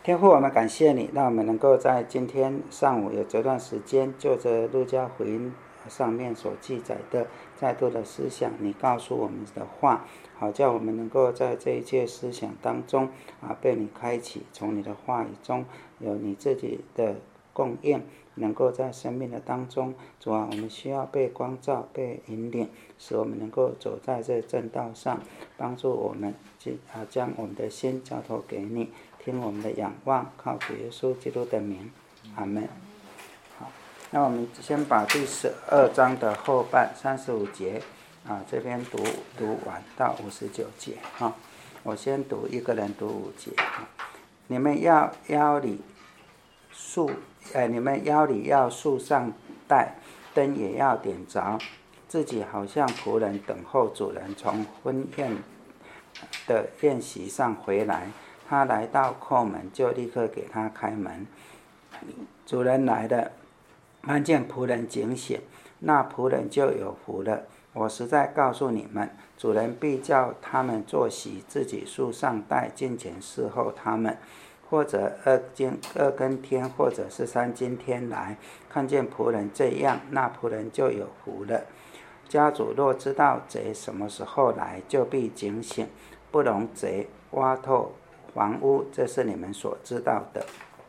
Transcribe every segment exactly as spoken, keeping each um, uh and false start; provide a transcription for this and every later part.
天父，我们感谢你，让我们能够在今天上午有这段时间，就着路加福音上面所记载的再度的思想，你告诉我们的话，好叫我们能够在这一切思想当中啊，被你开启，从你的话语中有你自己的供应，能够在生命的当中，主啊，我们需要被光照、被引领，使我们能够走在这正道上，帮助我们啊，将我们的心交托给你，听我们的仰望，靠主耶稣基督的名，阿们。好，那我们先把第十二章的后半三十五节啊，这边读读完到五十九节啊。我先读，一个人读五节啊。你们要腰里束，呃，你们腰里要束上带，灯也要点着，自己好像仆人等候主人从婚宴的宴席上回来。他来到叩门，就立刻给他开门。主人来了，看见仆人警醒，那仆人就有福了。我实在告诉你们，主人必叫他们坐席，自己束上带，进前侍候他们。或者二更二更天，或者是三更天来，看见仆人这样，那仆人就有福了。家主若知道贼什么时候来，就必警醒，不容贼挖透房屋，这是你们所知道的。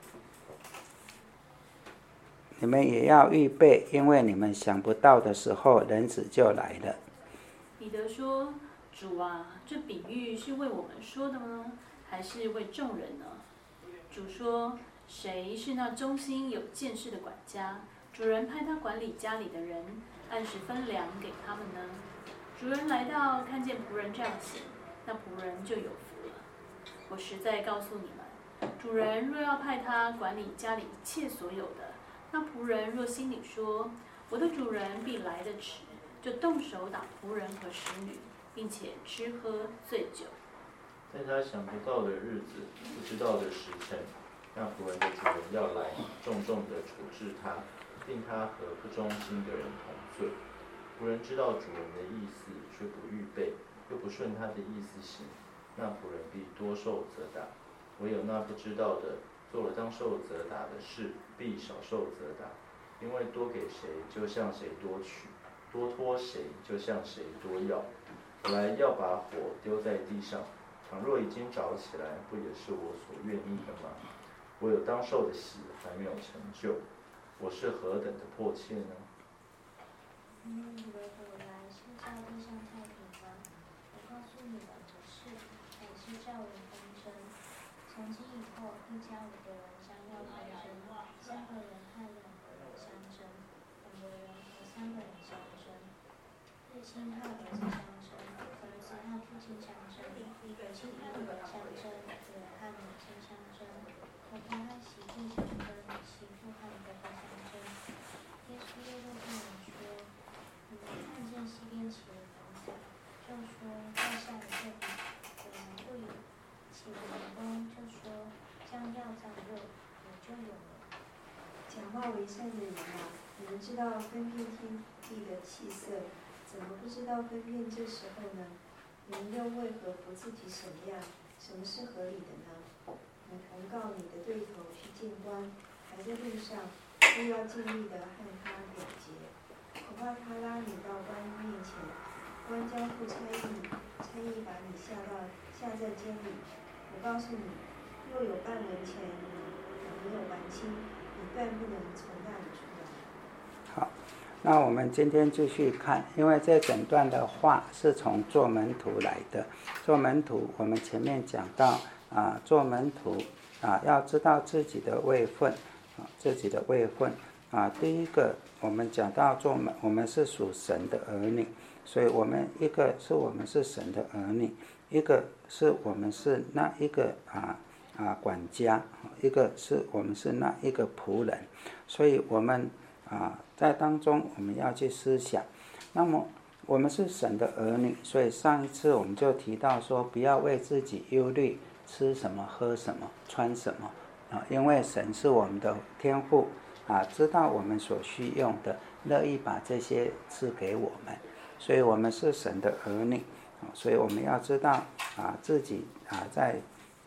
你们也要预备，因为你们想不到的时候，人子就来了。 彼得说：“主啊，这比喻是为我们说的吗？还是为众人呢？”主说：“谁是那忠心有见识的管家？主人派他管理家里的人，按时分粮给他们呢？主人来到，看见仆人这样行，那仆人就有福了。我实在告诉你们，主人若要派他管理家里一切所有的，那仆人若心里说，我的主人必来得迟，就动手打仆人和使女，并且吃喝醉酒。 在他想不到的日子，不知道的时辰，那仆人的主人要来，重重的处置他，令他和不忠心的人同罪。仆人知道主人的意思，却不预备，又不顺他的意思行，那仆人必多受责打。唯有那不知道的，做了当受责打的事，必少受责打。因为多给谁，就向谁多取；多托谁，就向谁多要。我来要把火丢在地上，倘若已经着起来，不也是我所愿意的吗？我有当受的喜还没有成就，我是何等的迫切呢？ 你们以为我来是叫地上太平吗？我告诉你们的是，乃是叫人纷争。从今以后，一家五个人将要纷争，三个人和两个人相争，两个人和三个人相争，父亲和儿子相争，儿子和父亲相争，妻和儿相争，女儿和母亲相争，婆婆和媳妇相争，媳妇和婆婆相争。耶稣又对他们说：“你们看见西边起了房子，就说在下的这里果然不有；起了员工，就说将要造就，也就有了。” 讲话为善的人啊，你们知道分辨天地的气色，怎么不知道分辨这时候呢？你们又为何不自己审量，什么是合理的呢？你同告你的对头去见官，还在路上，都要尽力的和他了结，恐怕他拉你到官面前，官交付差役，差役把你下到下在监里。我告诉你，若有半文钱还没有还清，你断不能从那里出来。 好，那我们今天继续看，因为这整段的话是从做门徒来的。做门徒，我们前面讲到啊，做门徒啊，要知道自己的位分啊，自己的位分啊。第一个，我们讲到做门，我们是属神的儿女，所以我们一个是我们是神的儿女，一个是我们是那一个啊啊管家，一个是我们是那一个仆人，所以我们啊在当中我们要去思想。那么我们是神的儿女，所以上一次我们就提到说，不要为自己忧虑，吃什么、喝什么、穿什么啊，因为神是我们的天父啊，知道我们所需用的，乐意把这些赐给我们，所以我们是神的儿女，所以我们要知道啊，自己啊在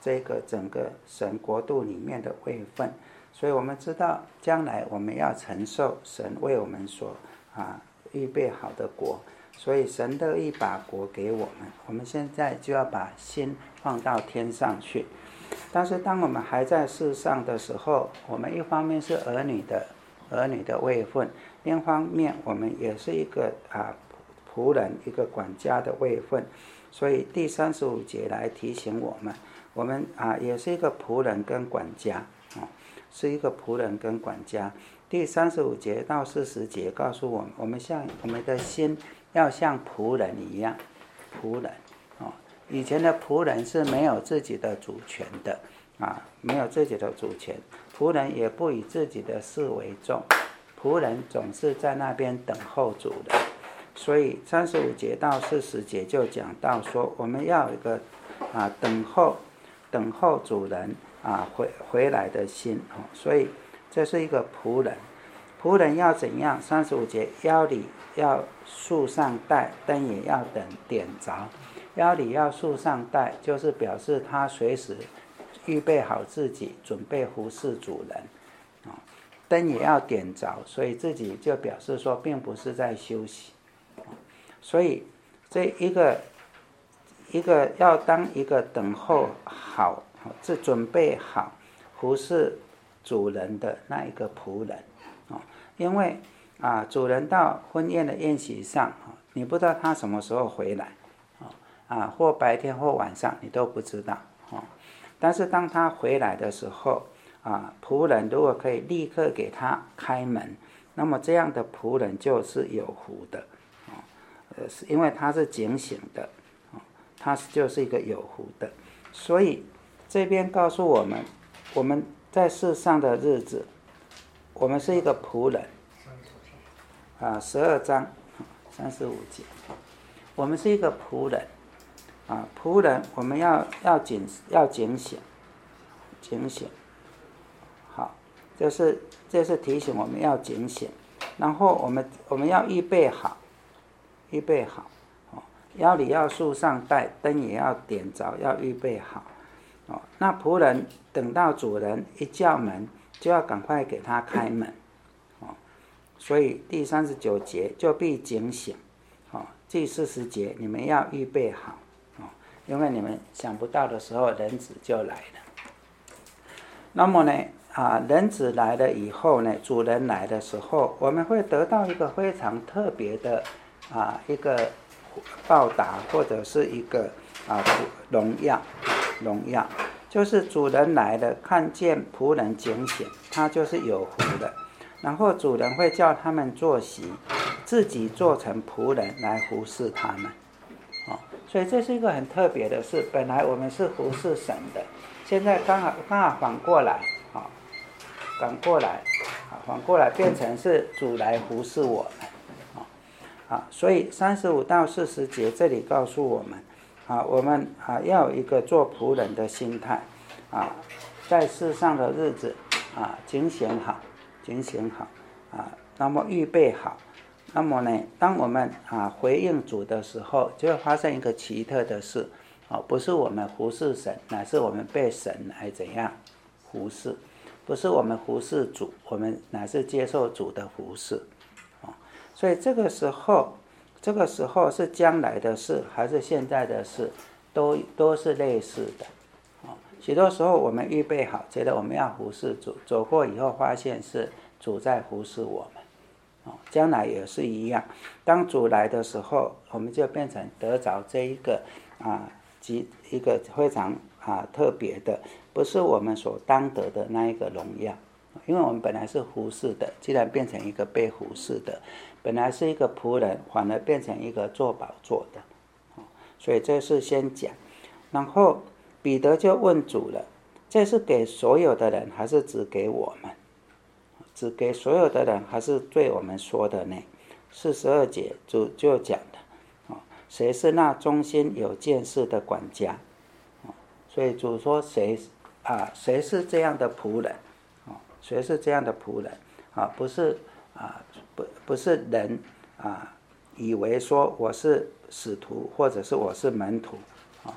这个整个神国度里面的位分。所以我们知道将来我们要承受神为我们所啊预备好的国，所以神乐意把国给我们，我们现在就要把心放到天上去。但是当我们还在世上的时候，我们一方面是儿女的儿女的位分，另一方面我们也是一个啊仆人，一个管家的位分。所以第三十五节来提醒我们，我们啊也是一个仆人跟管家啊，是一个仆人跟管家。第三十五节到四十节告诉我们，我们像我们的心要像仆人一样，仆人哦。以前的仆人是没有自己的主权的啊，没有自己的主权，仆人也不以自己的事为重，仆人总是在那边等候主人。所以三十五节到四十节就讲到说，我们要有一个啊等候等候主人啊回回来的心哦。所以这是一个仆人，仆人要怎样？三十五节，腰里要束上带，灯也要等点着。腰里要束上带，就是表示他随时预备好自己，准备服侍主人啊。灯也要点着，所以自己就表示说，并不是在休息。所以这一个一个要当一个等候好，是准备好服侍主人的那一个仆人啊。因为啊，主人到婚宴的宴席上，你不知道他什么时候回来啊，或白天或晚上你都不知道啊。但是当他回来的时候啊，仆人如果可以立刻给他开门，那么这样的仆人就是有福的。呃，是因为他是警醒的，他就是一个有福的。所以这边告诉我们，我们在世上的日子，我们是一个仆人。啊，十二章三十五节，我们是一个仆人。啊，仆人我们要要警要警醒，警醒。好，这是这是提醒我们要警醒，然后我们我们要预备好。预备好，腰里要束上带，灯也要点着，要预备好。哦，那仆人等到主人一叫门，就要赶快给他开门。哦，所以第三十九节就必警醒。哦，第四十节你们要预备好。哦，因为你们想不到的时候，人子就来了。那么呢，啊，人子来了以后呢，主人来的时候，我们会得到一个非常特别的。啊，一个报答或者是一个啊荣耀，荣耀就是主人来了，看见仆人警醒，他就是有福的。然后主人会叫他们坐席，自己做成仆人来服侍他们。哦，所以这是一个很特别的事。本来我们是服侍神的，现在刚好刚好反过来，啊，反过来，啊，反过来变成是主来服侍我们。啊，所以三十五到四十节这里告诉我们，啊，我们啊要有一个做仆人的心态，啊，在世上的日子，啊，警醒好，警醒好，啊，那么预备好，那么呢，当我们啊回应主的时候，就会发生一个奇特的事，啊，不是我们服侍神，乃是我们被神来怎样服侍，不是我们服侍主，我们乃是接受主的服侍。所以这个时候，这个时候是将来的事还是现在的事，都都是类似的。哦，许多时候我们预备好，觉得我们要服侍主，走过以后发现是主在服侍我们。哦，将来也是一样。当主来的时候，我们就变成得着这一个啊，及一个非常啊特别的，不是我们所当得的那一个荣耀。因为我们本来是服侍的，既然变成一个被服侍的，本来是一个仆人，反而变成一个做宝座的，所以这是先讲。然后彼得就问主了，这是给所有的人，还是只给我们？只给所有的人，还是对我们说的呢？四十二节主就讲的，谁是那忠心有见识的管家？所以主说谁啊？谁是这样的仆人？谁是这样的仆人啊？不是啊，不不是人啊，以为说我是使徒或者是我是门徒啊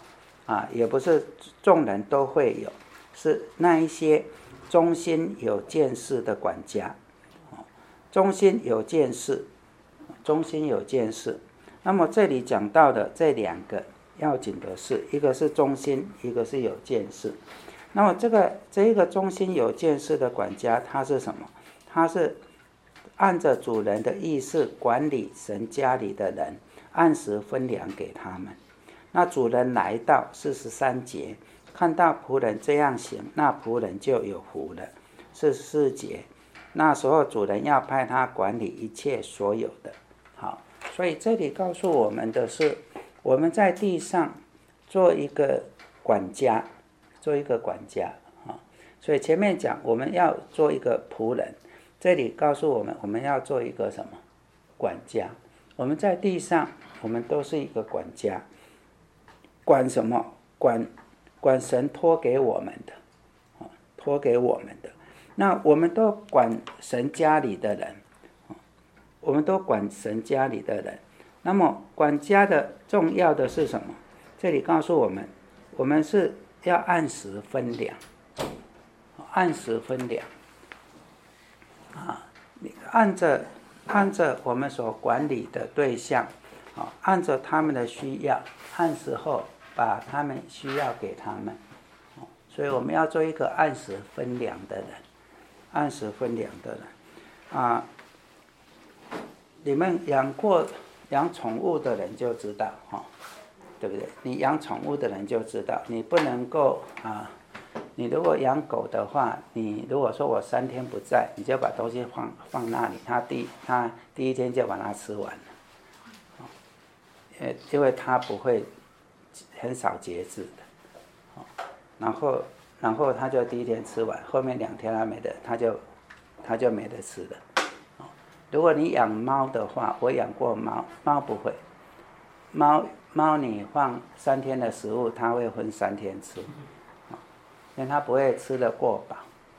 啊，也不是众人都会有，是那一些忠心有见识的管家。忠心有见识，忠心有见识。那么这里讲到的这两个要紧的是，一个是忠心，一个是有见识。那么这个这一个忠心有见识的管家，他是什么？他是按着主人的意思管理神家里的人，按时分粮给他们。那主人来到四十三节，看到仆人这样行，那仆人就有福了。四十四节，那时候主人要派他管理一切所有的。好，所以这里告诉我们的是，我们在地上做一个管家，做一个管家啊。所以前面讲我们要做一个仆人，这里告诉我们我们要做一个什么？管家。我们在地上，我们都是一个管家。管什么？管管神托给我们的，托给我们的。那我们都管神家里的人，我们都管神家里的人。那么管家的重要的是什么？这里告诉我们，我们是要按时分粮，按时分粮啊，按着按着我们所管理的对象，按着他们的需要，按时候把他们需要给他们。所以我们要做一个按时分粮的人，按时分粮的人啊。你们养过养宠物的人就知道哈，对不对？你养宠物的人就知道，你不能够啊。你如果养狗的话，你如果说我三天不在，你就把东西放放那里，它第它第一天就把它吃完了，呃，因为它不会很少节制的，然后然后它就第一天吃完，后面两天它没得，它就它就没得吃了。如果你养猫的话，我养过猫，猫不会，猫猫你放三天的食物，它会分三天吃。因为它不会吃得过饱。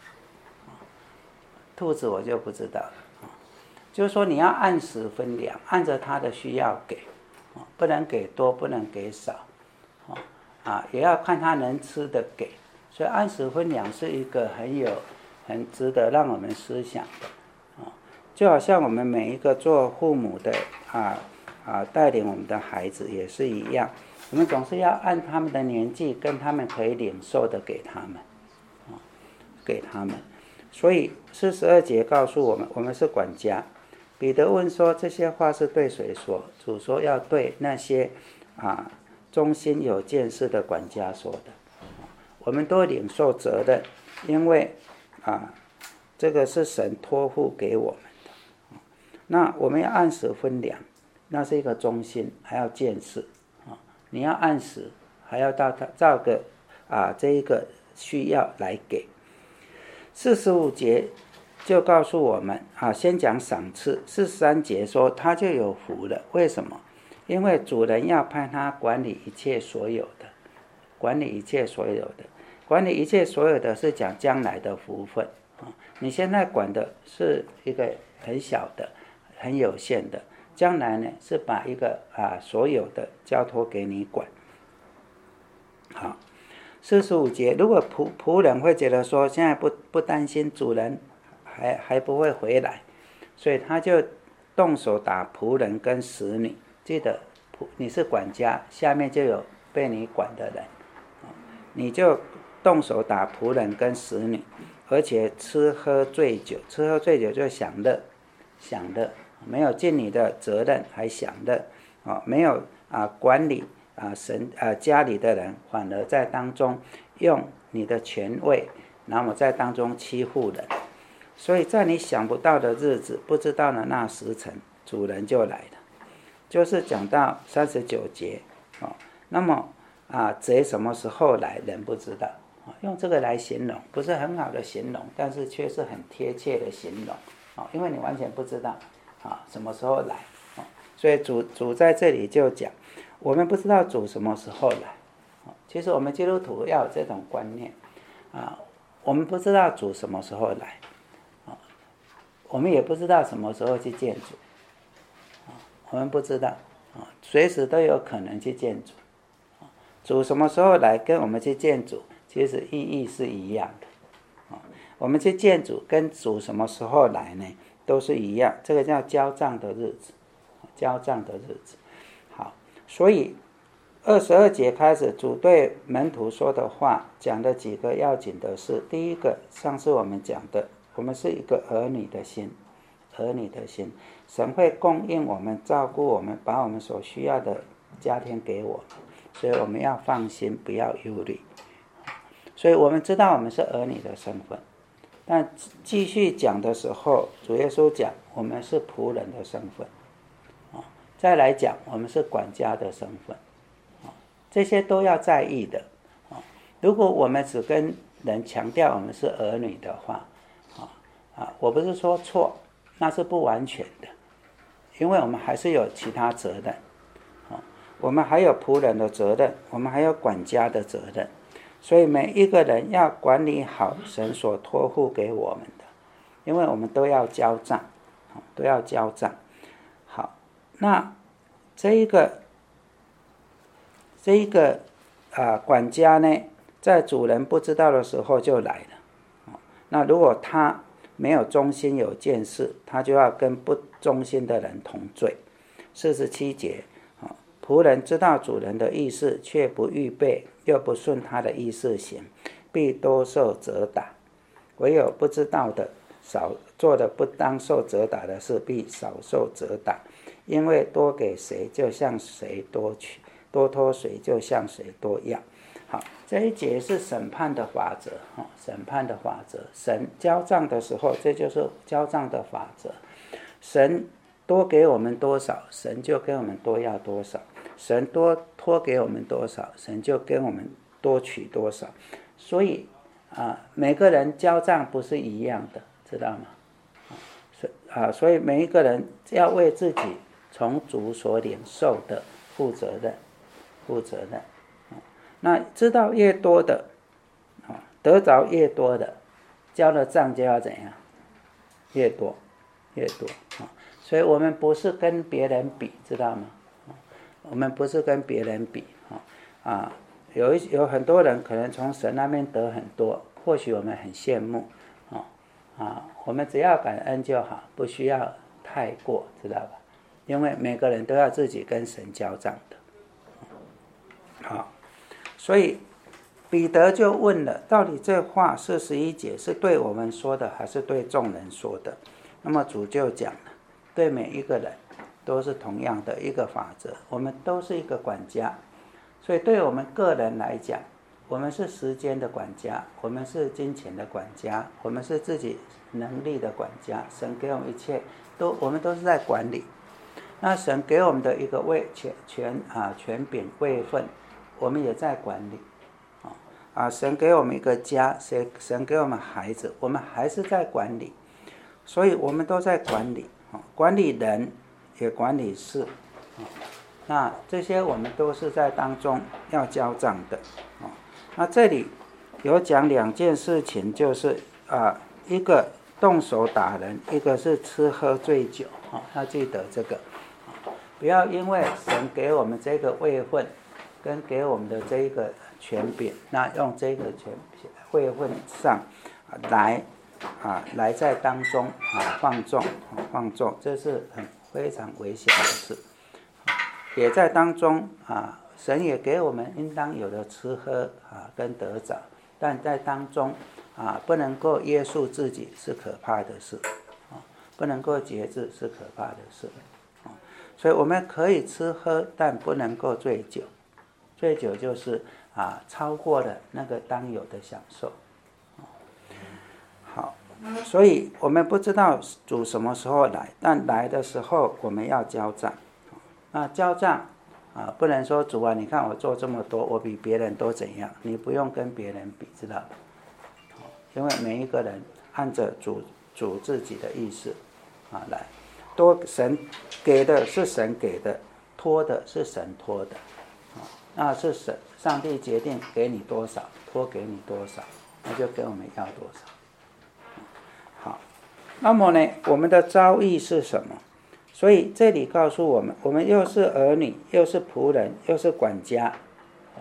兔子我就不知道了，就是说你要按时分粮，按着它的需要给，不能给多，不能给少，啊，也要看它能吃的给。所以按时分粮是一个很有很值得让我们思想的，就好像我们每一个做父母的啊啊带领我们的孩子也是一样。我们总是要按他们的年纪跟他们可以领受的给他们，给他们。所以四十二节告诉我们，我们是管家。彼得问说，这些话是对谁说？主说要对那些啊忠心有见识的管家说的。我们都领受责任，因为啊这个是神托付给我们的。那我们要按时分粮，那是一个忠心，还要见识。你要按时，还要到他照个啊这一个需要来给。四十五节就告诉我们啊，先讲赏赐。四十三节说他就有福了，为什么？因为主人要派他管理一切所有的，管理一切所有的，管理一切所有的是讲将来的福分啊。你现在管的是一个很小的、很有限的。将来呢，是把一个啊所有的交托给你管。好，四十五节，如果仆仆人会觉得说，现在不不担心主人还还不会回来，所以他就动手打仆人跟使女。记得仆你是管家，下面就有被你管的人，你就动手打仆人跟使女，而且吃喝醉酒，吃喝醉酒就享乐，享乐。没有尽你的责任还享乐，啊，没有啊管理啊神啊家里的人，反而在当中用你的权位，然后在当中欺负人。所以在你想不到的日子，不知道的那时辰，主人就来了。就是讲到三十九节，哦，那么啊贼什么时候来，人不知道，用这个来形容，不是很好的形容，但是却是很贴切的形容，哦，因为你完全不知道。啊，什么时候来？啊，所以主主在这里就讲，我们不知道主什么时候来。啊，其实我们基督徒要有这种观念，啊，我们不知道主什么时候来，啊，我们也不知道什么时候去见主，啊，我们不知道，啊，随时都有可能去见主，啊， 主什么时候来，跟我们去见主，其实意义是一样的。我们去见主跟主什么时候来呢，都是一样，这个叫交账的日子，交账的日子。好，所以二十二节开始，主对门徒说的话，讲的几个要紧的事。第一个，上次我们讲的，我们是一个儿女的心，儿女的心，神会供应我们，照顾我们，把我们所需要的加添给我们，所以我们要放心，不要忧虑。所以我们知道我们是儿女的身份，但继续讲的时候，主耶稣讲我们是仆人的身份，再来讲我们是管家的身份，这些都要在意的。如果我们只跟人强调我们是儿女的话，啊，我不是说错，那是不完全的，因为我们还是有其他责任，我们还有仆人的责任，我们还有管家的责任，所以每一个人要管理好神所托付给我们的，因为我们都要交账，都要交账。好，那这一个这一个啊管家呢，在主人不知道的时候就来了。那如果他没有忠心有见识，他就要跟不忠心的人同罪。四十七节，仆人知道主人的意思，却不预备，又不顺他的意思行，必多受责打。唯有不知道的，少做的不当受责打的事，必少受责打。因为多给谁，就向谁多取；多托谁，就向谁多要。好，这一节是审判的法则，审判的法则。神交账的时候，这就是交账的法则。神多给我们多少，神就跟我们多要多少；神多托给我们多少，神就跟我们多取多少。所以啊，每个人交账不是一样的，知道吗？啊，所以每一个人要为自己从主所领受的负责任，负责任。那知道越多的，得着越多的，交了账就要怎样？越多，越多。所以我们不是跟别人比，知道吗？我们不是跟别人比啊。有一有很多人可能从神那边得很多，或许我们很羡慕啊。我们只要感恩就好，不需要太过，知道吧？因为每个人都要自己跟神交账的。好。所以彼得就问了，到底这话四十一节是对我们说的，还是对众人说的？那么主就讲了，对每一个人都是同样的一个法则，我们都是一个管家。所以对我们个人来讲，我们是时间的管家，我们是金钱的管家，我们是自己能力的管家。神给我们一切都，我们都是在管理。那神给我们的一个位权权啊权柄位分，我们也在管理，啊，神给我们一个家，神神给我们孩子，我们还是在管理，所以我们都在管理，管理人也管理事，那这些我们都是在当中要交账的。那这里有讲两件事情，就是啊，一个动手打人，一个是吃喝醉酒，要记得这个，不要因为神给我们这个位分跟给我们的这一个权柄，那用这个权位分上来啊，来在当中啊放纵放纵，这是很非常危险的事。也在当中啊，神也给我们应当有的吃喝啊跟得着，但在当中啊不能够约束自己是可怕的事，啊不能够节制是可怕的事，啊所以我们可以吃喝，但不能够醉酒。醉酒就是啊超过了那个当有的享受。好，所以我们不知道主什么时候来，但来的时候我们要交账。那交账啊，不能说主啊，你看我做这么多，我比别人都怎样？你不用跟别人比，知道吧？因为每一个人按着主主自己的意思啊来，多神给的是神给的，托的是神托的。那是神上帝决定给你多少，托给你多少，那就跟我们要多少。好，那么呢，我们的遭遇是什么？所以这里告诉我们，我们又是儿女，又是仆人，又是管家。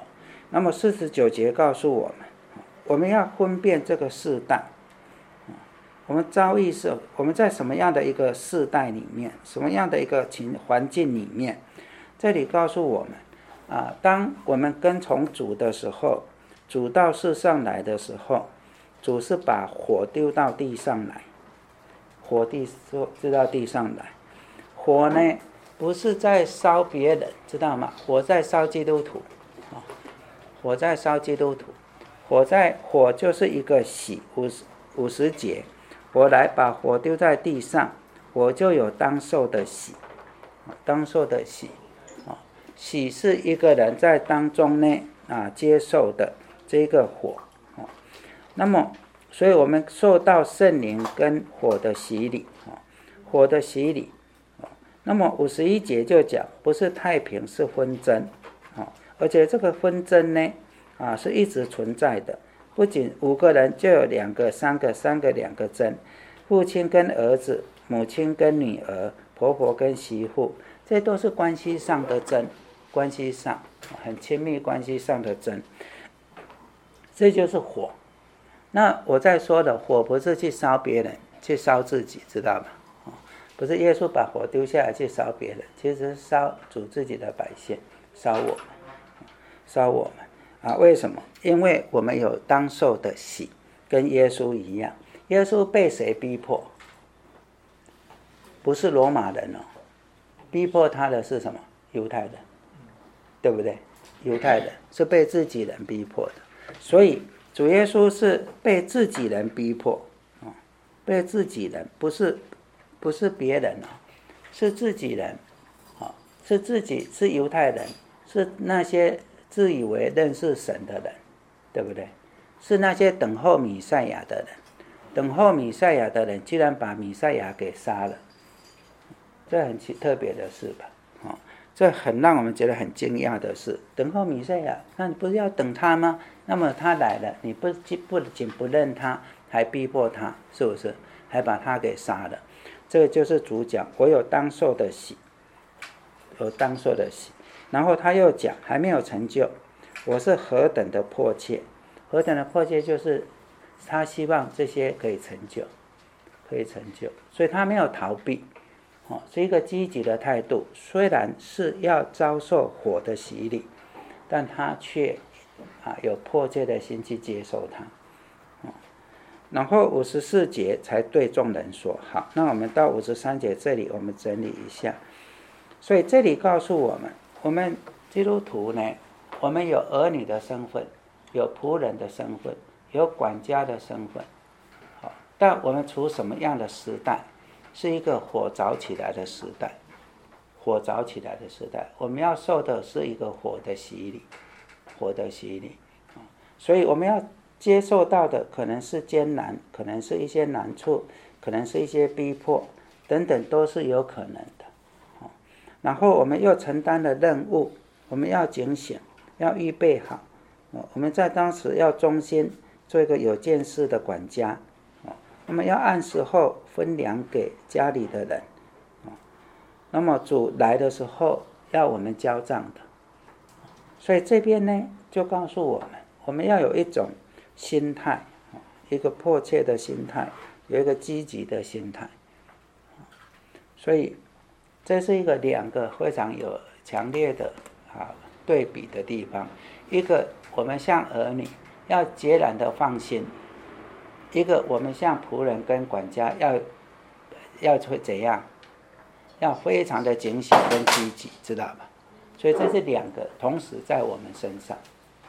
那么四十九节告诉我们，我们要分辨这个世代，我们遭遇是我们在什么样的一个世代里面，什么样的一个情环境里面。这里告诉我们啊，当我们跟从主的时候，主到世上来的时候，主是把火丢到地上来，火地丢到地上来，火呢不是在烧别人，知道吗？火在烧基督徒，火在烧基督徒，火在火就是一个喜，五十五十节，我来把火丢在地上，我就有当受的喜，当受的喜，喜是一个人在当中呢啊接受的这个火，那么所以我们受到圣灵跟火的洗礼，火的洗礼。那么五十一节就讲，不是太平是纷争，而且这个纷争呢啊是一直存在的，不仅五个人就有两个、三个、三个两个争，父亲跟儿子，母亲跟女儿，婆婆跟媳妇，这都是关系上的争，关系上很亲密关系上的争，这就是火。那我在说的火不是去烧别人，去烧自己，知道吗？不是耶稣把火丢下来去烧别人，其实是烧主自己的百姓，烧我们，烧我们啊！为什么？因为我们有当受的喜，跟耶稣一样。耶稣被谁逼迫？不是罗马人哦，逼迫他的是什么？犹太人，对不对？犹太人是被自己人逼迫的，所以主耶稣是被自己人逼迫，被自己人，不是。不是别人哦，是自己人，是自己，是犹太人，是那些自以为认识神的人，对不对？是那些等候弥赛亚的人，等候弥赛亚的人居然把弥赛亚给杀了，这很特别的事吧？哦，这很让我们觉得很惊讶的事。等候弥赛亚，那你不是要等他吗？那么他来了，你不不仅不认他，还逼迫他，是不是？还把他给杀了。这个就是主讲，我有当受的喜，有当受的喜。然后他又讲，还没有成就，我是何等的迫切，何等的迫切，就是他希望这些可以成就，可以成就，所以他没有逃避，哦，是一个积极的态度。虽然是要遭受火的洗礼，但他却啊有迫切的心去接受它。然后五十四节才对众人说。好，那我们到五十三节这里，我们整理一下。所以这里告诉我们，我们基督徒呢，我们有儿女的身份，有仆人的身份，有管家的身份。好，但我们处什么样的时代？是一个火着起来的时代，火着起来的时代，我们要受的是一个火的洗礼，火的洗礼。所以我们要接受到的可能是艰难，可能是一些难处，可能是一些逼迫等等，都是有可能的。然后我们又承担了任务，我们要警醒，要预备好，我们在当时要忠心，做一个有见识的管家，那么要按时候分粮给家里的人，那么主来的时候要我们交账的。所以这边呢就告诉我们，我们要有一种心态，一个迫切的心态，有一个积极的心态。所以这是一个两个非常有强烈的啊对比的地方。一个我们像儿女要截然的放心，一个我们像仆人跟管家要要会怎样，要非常的警醒跟积极，知道吧？所以这是两个同时在我们身上，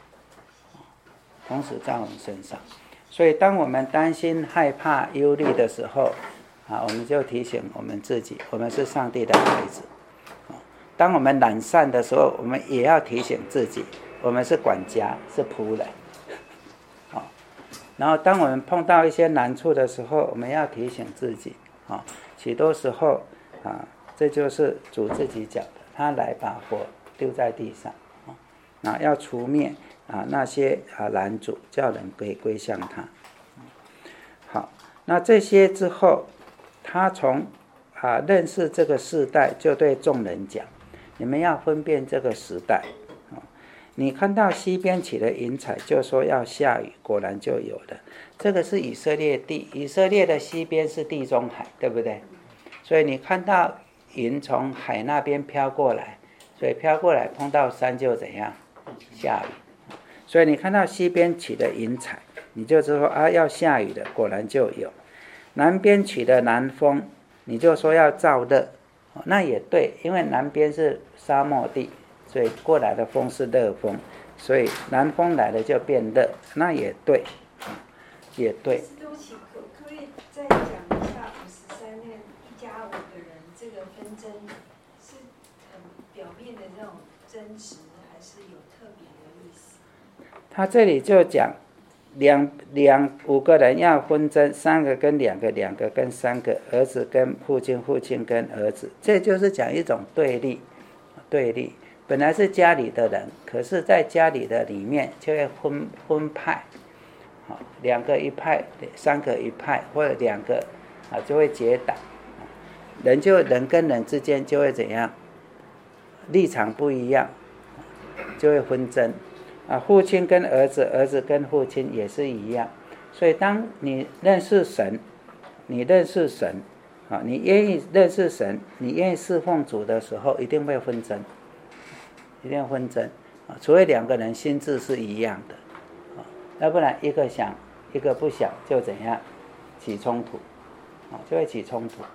同时在我们身上。所以当我们担心、害怕、忧虑的时候，啊，我们就提醒我们自己，我们是上帝的孩子。当我们懒散的时候，我们也要提醒自己，我们是管家，是仆人。然后当我们碰到一些难处的时候，我们要提醒自己，啊，许多时候啊，这就是主自己讲的，他来把火丢在地上，啊，要除灭啊那些啊拦阻，叫人可以归向他。好，那这些之后，他从啊认识这个世代，就对众人讲，你们要分辨这个时代，啊， 你看到西边起了云彩，就说要下雨，果然就有了。这个是以色列地，以色列的西边是地中海，对不对？所以你看到云从海那边飘过来，所以飘过来碰到山就怎样？下雨。所以你看到西边起了云彩，你就知道啊要下雨了，果然就有。南边起了南风，你就说要燥热，那也对，因为南边是沙漠地，所以过来的风是热风，所以南风来了就变热，那也对，也对。 对不起，可可以再讲一下五十三那一家五个人这个纷争是很表面的这种争执，还是有特别的意思？ 他这里就讲两两五个人要纷争，三个跟两个，两个跟三个，儿子跟父亲，父亲跟儿子，这就是讲一种对立，对立。本来是家里的人，可是在家里的里面就会分分派，两个一派，三个一派，或者两个啊就会结党，人就人跟人之间就会怎样，立场不一样，就会纷争。啊，父亲跟儿子，儿子跟父亲也是一样。所以当你认识神，你认识神，啊，你愿意认识神，你愿意侍奉主的时候，一定会纷争，一定会纷争啊，除非两个人心智是一样的，啊，要不然一个想，一个不想，就怎样起冲突，啊，就会起冲突。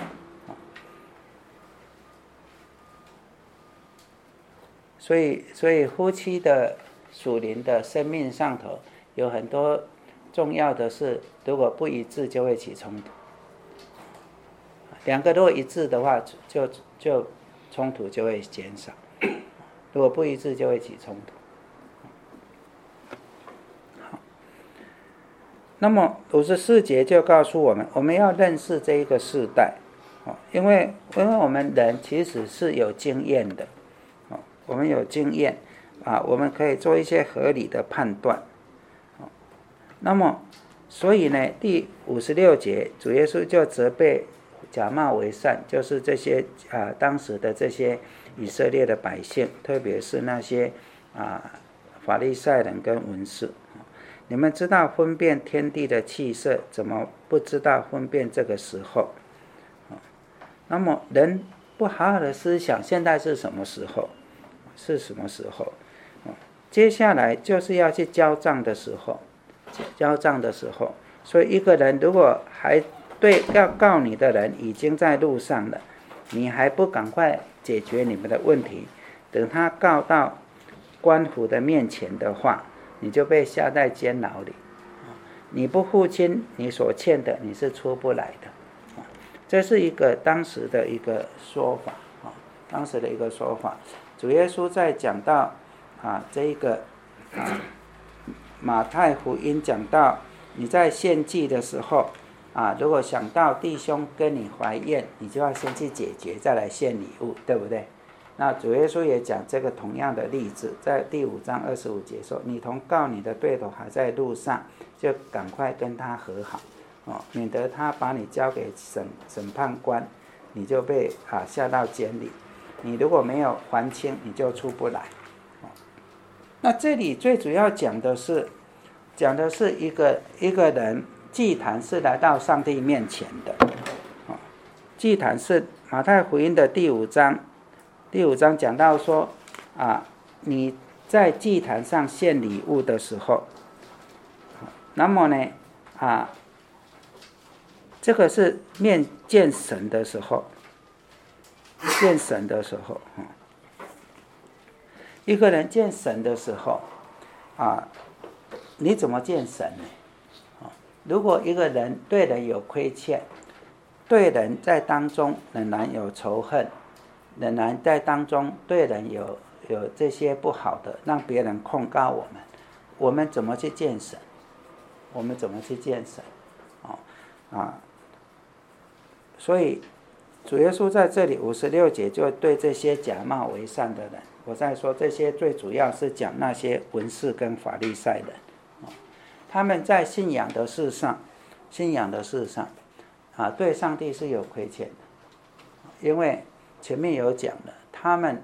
所以，所以夫妻的属灵的生命上头有很多重要的事，如果不一致就会起冲突。两个如果一致的话，就就冲突就会减少；如果不一致就会起冲突。好，那么五十四节就告诉我们，我们要认识这一个世代，因为因为我们人其实是有经验的，我们有经验。啊，我们可以做一些合理的判断。那么，所以呢，第五十六节，主耶稣就责备假冒为善，就是这些啊当时的这些以色列的百姓，特别是那些啊法利赛人跟文士。你们知道分辨天地的气色，怎么不知道分辨这个时候？那么人不好好的思想，现在是什么时候？是什么时候？接下来就是要去交账的时候，交账的时候，所以一个人如果还对要告你的人已经在路上了，你还不赶快解决你们的问题，等他告到官府的面前的话，你就被下在监牢里。你不付清你所欠的，你是出不来的。这是一个当时的一个说法，当时的一个说法。主耶稣在讲到啊，这一个啊，马太福音讲到你在献祭的时候啊，如果想到弟兄跟你怀怨，你就要先去解决，再来献礼物，对不对？那主耶稣也讲这个同样的例子，在第五章二十五节说，你同告你的对头还在路上，就赶快跟他和好，哦，免得他把你交给审审判官，你就被啊下到监里。你如果没有还清，你就出不来。那这里最主要讲的是，讲的是一个一个人祭坛是来到上帝面前的。祭坛是马太福音的第五章，第五章讲到说啊，你在祭坛上献礼物的时候，那么呢啊，这个是面见神的时候。见神的时候，一个人见神的时候，啊，你怎么见神呢？如果一个人对人有亏欠，对人在当中仍然有仇恨，仍然在当中对人有有这些不好的，让别人控告我们，我们怎么去见神？我们怎么去见神？哦啊，所以。主耶稣在这里五十六节就对这些假冒为善的人，我在说这些最主要是讲那些文士跟法利赛人，他们在信仰的事上，信仰的事上，啊，对上帝是有亏欠的，因为前面有讲了，他们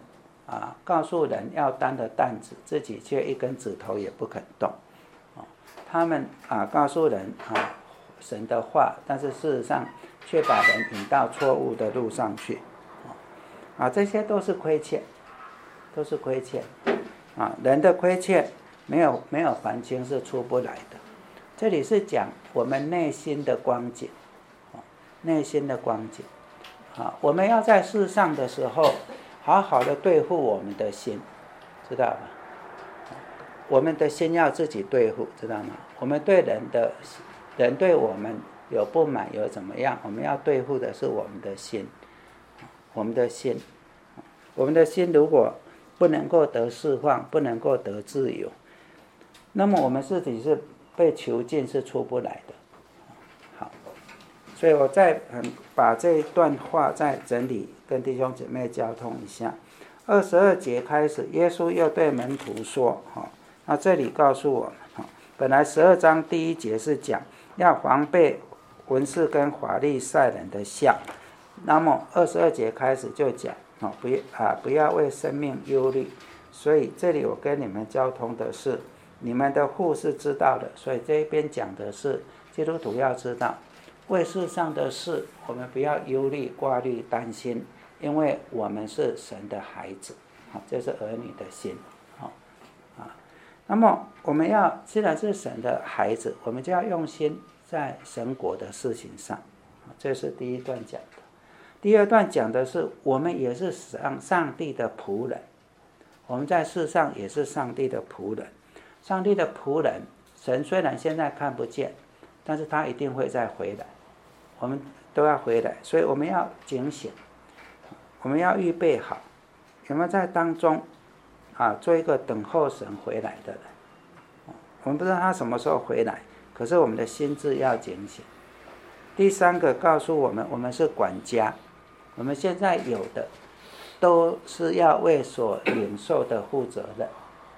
啊告诉人要担的担子，自己却一根指头也不肯动。他们啊告诉人啊神的话，但是事实上却把人引到错误的路上去。啊，这些都是亏欠，都是亏欠。啊，人的亏欠没有没有还清是出不来的。这里是讲我们内心的光景，内心的光景。啊，我们要在世上的时候，好好的对付我们的心，知道吗？我们的心要自己对付，知道吗？我们对人的人对我们有不满有怎么样，我们要对付的是我们的心，我们的心，我们的心如果不能够得释放，不能够得自由，那么我们自己是被囚禁，是出不来的。好，所以我再把这一段话再整理，跟弟兄姐妹交通一下。二十二节开始，耶稣又对门徒说，哈。那这里告诉我们，本来十二章第一节是讲要防备文士跟法利赛人的像，那么二十二节开始就讲不要啊不要为生命忧虑。所以这里我跟你们交通的是，你们的父是知道的，所以这一边讲的是基督徒要知道，为世上的事我们不要忧虑、挂虑、担心，因为我们是神的孩子，这是儿女的心。那么我们要既然是神的孩子，我们就要用心在神国的事情上，这是第一段讲的。第二段讲的是我们也是上上帝的仆人，我们在世上也是上帝的仆人。上帝的仆人，神虽然现在看不见，但是他一定会再回来，我们都要回来，所以我们要警醒，我们要预备好，有没有在当中啊，做一个等候神回来的人。我们不知道他什么时候回来，可是我们的心智要警醒。第三个告诉我们，我们是管家，我们现在有的都是要为所领受的负责任，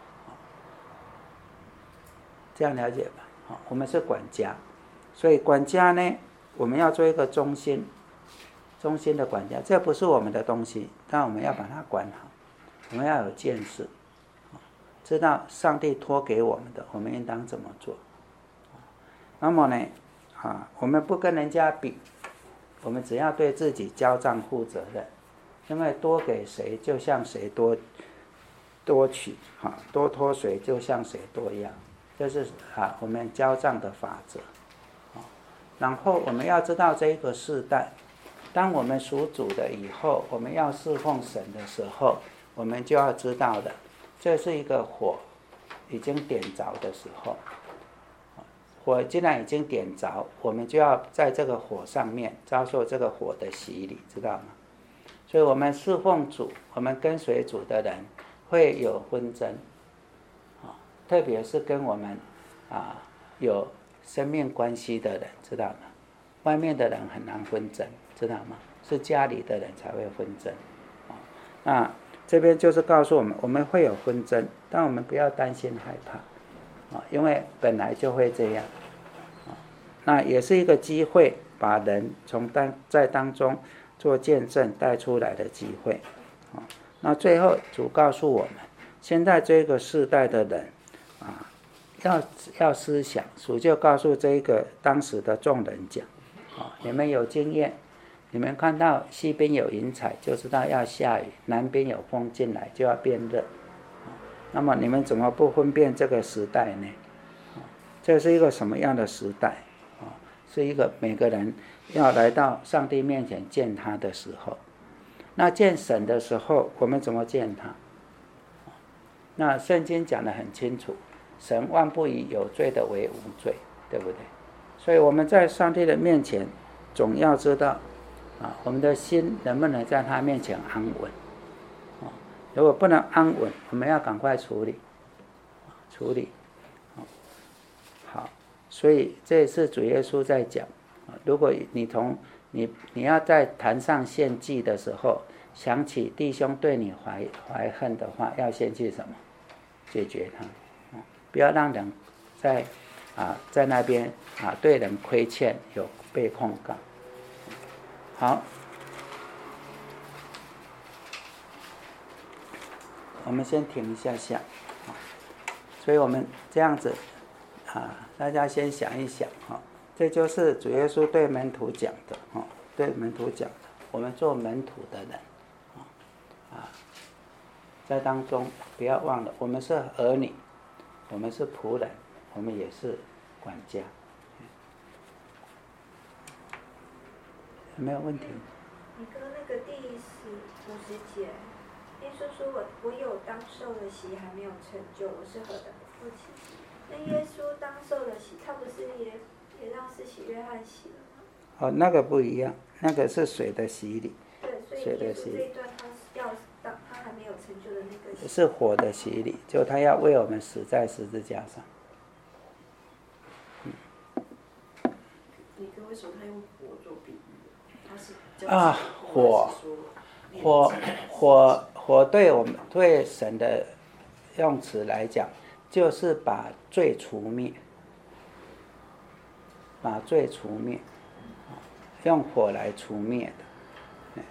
这样了解吧？我们是管家，所以管家呢，我们要做一个忠心忠心的管家，这不是我们的东西，但我们要把它管好，我们要有见识，知道上帝托给我们的，我们应当怎么做。那么呢，啊，我们不跟人家比，我们只要对自己交账负责任，因为多给谁就向谁多多取，啊，多托谁就向谁多要，这是啊我们交账的法则。然后我们要知道这一个世代，当我们属主的以后，我们要侍奉神的时候，我们就要知道的，这是一个火已经点着的时候，火既然已经点着，我们就要在这个火上面遭受这个火的洗礼，知道吗？所以我们侍奉主，我们跟随主的人会有纷争，特别是跟我们啊有生命关系的人，知道吗？外面的人很难纷争，知道吗？是家里的人才会纷争。那这边就是告诉我们，我们会有纷争，但我们不要担心害怕，因为本来就会这样。那也是一个机会，把人从当在当中做见证带出来的机会。那最后主告诉我们，现在这个世代的人啊，要要思想，主就告诉这个当时的众人讲，你们有经验，你们看到西边有云彩就知道要下雨，南边有风进来就要变热，那么你们怎么不分辨这个时代呢？这是一个什么样的时代？是一个每个人要来到上帝面前见他的时候。那见神的时候，我们怎么见他？那圣经讲得很清楚，神万不以有罪的为无罪，对不对？所以我们在上帝的面前总要知道啊，我们的心能不能在他面前安稳。如果不能安稳，我们要赶快处理处理。好，所以这也是主耶稣在讲，如果你从你你要在坛上献祭的时候，想起弟兄对你怀怀恨的话，要先去什么？解决他，不要让人在啊在那边啊对人亏欠有被控告。好。 我们先停一下下，所以我们这样子啊，大家先想一想哈，这就是主耶稣对门徒讲的哈，对门徒讲的，我们做门徒的人啊，在当中不要忘了，我们是儿女，我们是仆人，我们也是管家，有没有问题？ 你刚刚那个第十五十节，耶稣说我我有当受的洗还没有成就，我是何等的父亲。那耶稣当受的洗，他不是也也让施洗约翰洗了吗？ 哦，那个不一样，那个是水的洗礼。 对，所以耶稣这一段他是要当他还没有成就的那个洗。 是火的洗礼，就他要为我们死在十字架上。 嗯。你哥为什么他用火做比喻？他是啊，火，火，火，火对我们对神的用词来讲，就是把罪除灭，把罪除灭，用火来除灭的。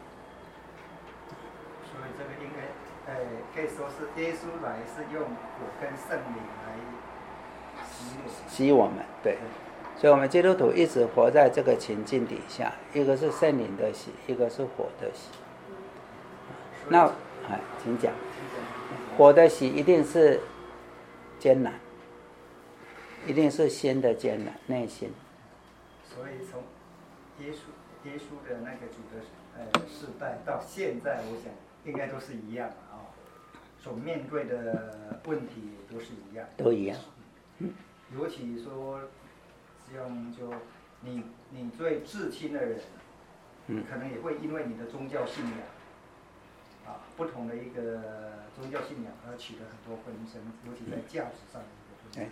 所以这个应该，呃，可以说是耶稣来是用火跟圣灵来洗洗我们，对。所以我们基督徒一直活在这个情境底下，一个是圣灵的洗，一个是火的洗。那，哎，请讲。火的洗一定是艰难，一定是心的艰难，内心。 所以从耶稣耶稣的那个主的呃世代到现在，我想应该都是一样啊、哦，所面对的问题也都是一样。 都一样。 嗯、尤其说，像就你你最至亲的人，嗯，可能也会因为你的宗教信仰。啊，不同的一个宗教信仰而起了很多纷争，尤其在价值上的一个纷争。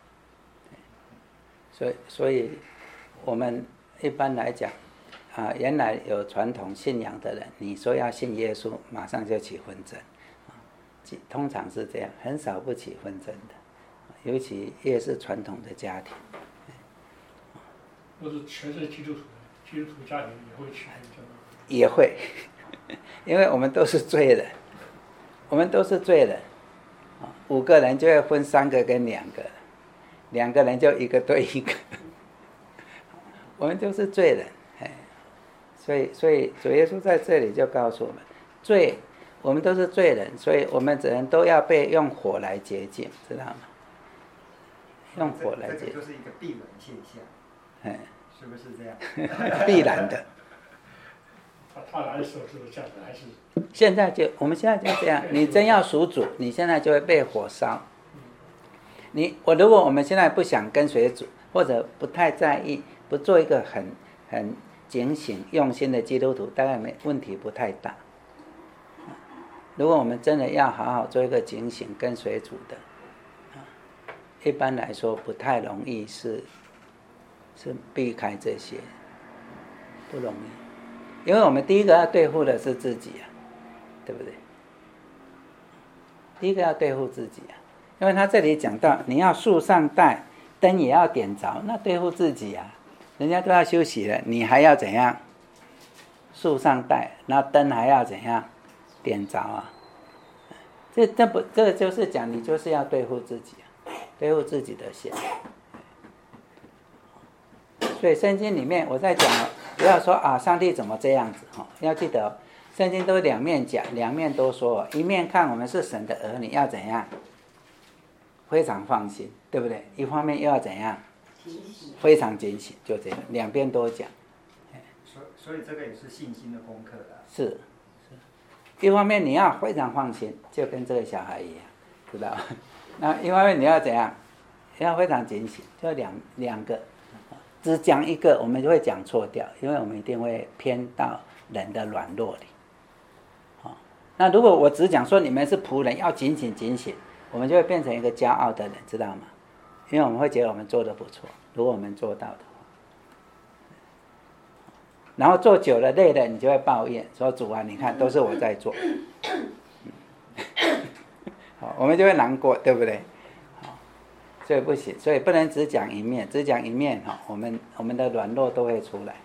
所以，所以我们一般来讲，啊，原来有传统信仰的人，你说要信耶稣，马上就起纷争，啊，通常是这样，很少不起纷争的，尤其越是传统的家庭。 或者全是基督徒，基督徒家庭也会起纷争。 也会。因为我们都是罪人，我们都是罪人，五个人就会分三个跟两个，两个人就一个对一个，我们都是罪人，哎，所以所以主耶稣在这里就告诉我们，罪，我们都是罪人，所以我们只能都要被用火来洁净，知道吗？用火来洁净， 这个就是一个必然现象， 哎， 是不是这样？ 必然的。 他来的时候是不是这样子？还是现在就我们现在就这样，你真要属主，你现在就会被火烧。你我如果我们现在不想跟随主，或者不太在意，不做一个很很警醒用心的基督徒，大概没问题不太大。如果我们真的要好好做一个警醒跟随主的，一般来说不太容易是是避开这些，不容易。因为我们第一个要对付的是自己啊，对不对？第一个要对付自己啊，因为他这里讲到你要树上带灯也要点着，那对付自己啊，人家都要休息了，你还要怎样？树上带，那灯还要怎样？点着啊！这这不，这个就是讲你就是要对付自己，对付自己的心。所以圣经里面我在讲，不要说啊，上帝怎么这样子哈，要记得，圣经都两面讲，两面都说，一面看我们是神的儿女要怎样，非常放心，对不对？一方面又要怎样，非常警醒，就这样，两边都讲。 所所以这个也是信心的功课的。 是，是，一方面你要非常放心，就跟这个小孩一样，知道？那一方面你要怎样，要非常警醒，就两两个。只讲一个，我们就会讲错掉，因为我们一定会偏到人的软弱里。好，那如果我只讲说你们是仆人，要警醒警醒，我们就会变成一个骄傲的人，知道吗？因为我们会觉得我们做得不错，如果我们做到的话，然后做久了累了，你就会抱怨说主啊，你看都是我在做，好，我们就会难过，对不对？所以不行，所以不能只讲一面，只讲一面哈，我们我们的软弱都会出来，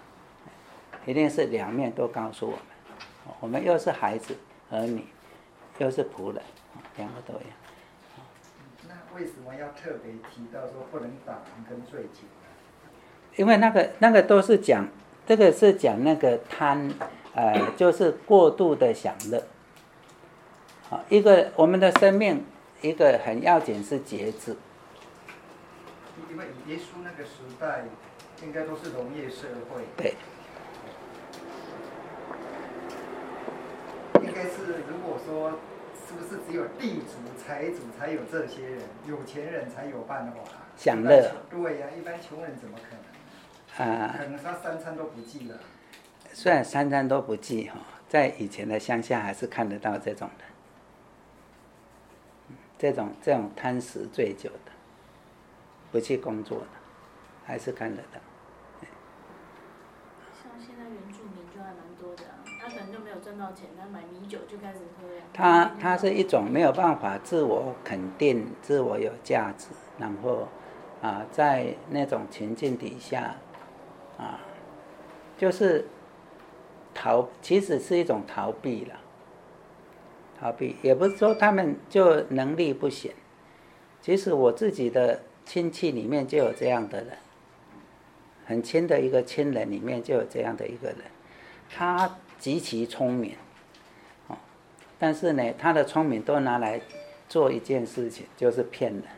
一定是两面都告诉我们。我们又是孩子儿女， 又是仆人，两个都有。 那为什么要特别提到说不能打人跟醉酒呢？ 因为那个那个都是讲，这个是讲那个贪，呃，就是过度的享乐。好，一个我们的生命，一个很要紧是节制。 因为耶稣那个时代，应该都是农业社会。 对。 应该是，如果说是不是只有地主、财主才有这些人，有钱人才有办法享乐？ 对呀、啊，一般穷人怎么可能？啊、呃，可能他三餐都不忌了。 虽然三餐都不忌哈，在以前的乡下还是看得到这种人。这种这种贪食醉酒的，不去工作的，还是看得到。 像现在原住民就还蛮多的、啊，他可能就没有赚到钱，他买米酒就开始喝呀。 他他是一种没有办法自我肯定、自我有价值，然后啊，在那种情境底下，啊，就是逃，其实是一种逃避了。逃避也不是说他们就能力不行，其实我自己的亲戚里面就有这样的人，很亲的一个亲人里面就有这样的一个人，他极其聪明，哦，但是呢，他的聪明都拿来做一件事情，就是骗人，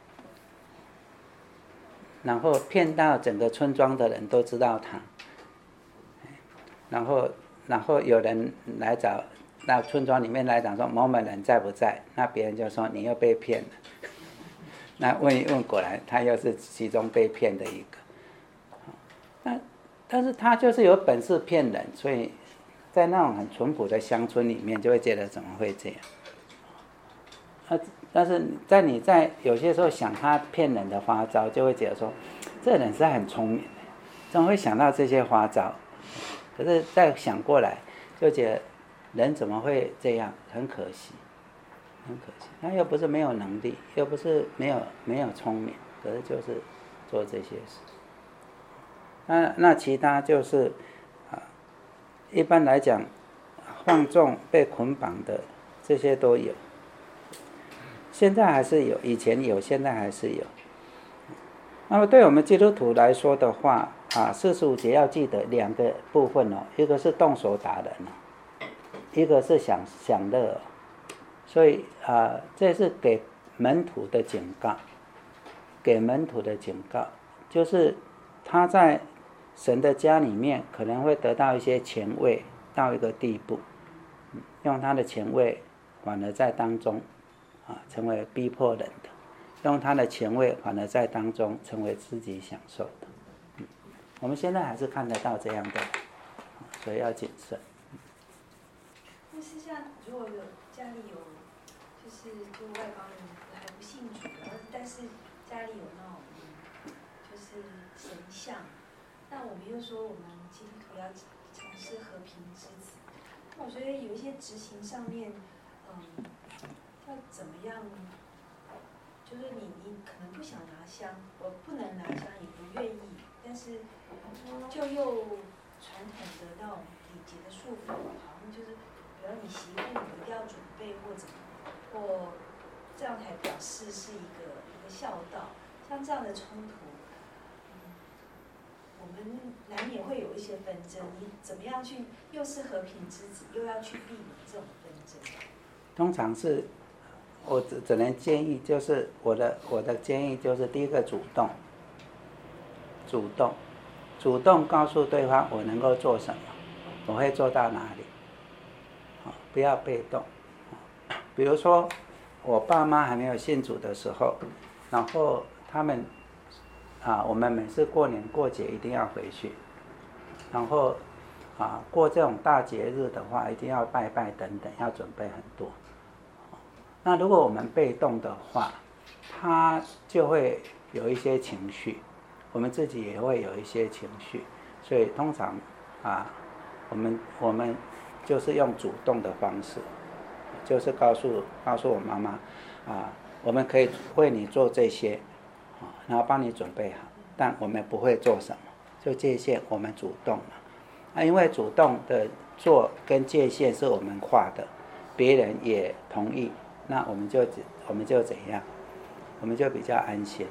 然后骗到整个村庄的人都知道他，然后然后有人来找。到村庄里面来讲说某某人在不在，那别人就说你又被骗了。那问一问，果然他又是其中被骗的一个。那但是他就是有本事骗人，所以在那种很淳朴的乡村里面，就会觉得怎么会这样？啊，但是在你在有些时候想他骗人的花招，就会觉得说，这人是很聪明的，怎么会想到这些花招？可是再想过来，就觉得。人怎么会这样？很可惜，很可惜。他又不是没有能力，又不是没有没有聪明，可是就是做这些事。那那其他就是啊，一般来讲，放纵、被捆绑的这些都有。现在还是有，以前有，现在还是有。那么对我们基督徒来说的话，啊，四十五节要记得两个部分哦，一个是动手打人哦。一个是享享乐，所以啊、呃，这是给门徒的警告，给门徒的警告，就是他在神的家里面可能会得到一些权位到一个地步，用他的权位反而在当中啊成为逼迫人的，用他的权位反而在当中成为自己享受的。嗯，我们现在还是看得到这样的，所以要谨慎。 但是像如果有家里有，就是就外邦人还不信主，然后但是家里有那种就是神像，那我们又说我们基督徒要从事和平之子，那我觉得有一些执行上面，嗯，要怎么样？就是你你可能不想拿香，我不能拿香，也不愿意，但是就又传统的那种礼节的束缚，好像就是。比如你媳妇，你一定要准备或怎么，或这样才表示是一个一个孝道。像这样的冲突，嗯，我们难免会有一些纷争。你怎么样去又是和平之子，又要去避免这种纷争？ 通常是，我只只能建议，就是我的我的建议就是第一个主动，主动，主动告诉对方我能够做什么，我会做到哪里。不要被动，比如说我爸妈还没有信主的时候，然后他们啊，我们每次过年过节一定要回去，然后啊过这种大节日的话，一定要拜拜等等，要准备很多。那如果我们被动的话，他就会有一些情绪，我们自己也会有一些情绪，所以通常啊，我们我们。就是用主动的方式，就是告诉告诉我妈妈，啊，我们可以为你做这些，啊，然后帮你准备好，但我们不会做什么，就界限我们主动嘛，啊，因为主动的做跟界限是我们画的， 别人也同意，那我们就我们就怎样？我们就比较安心。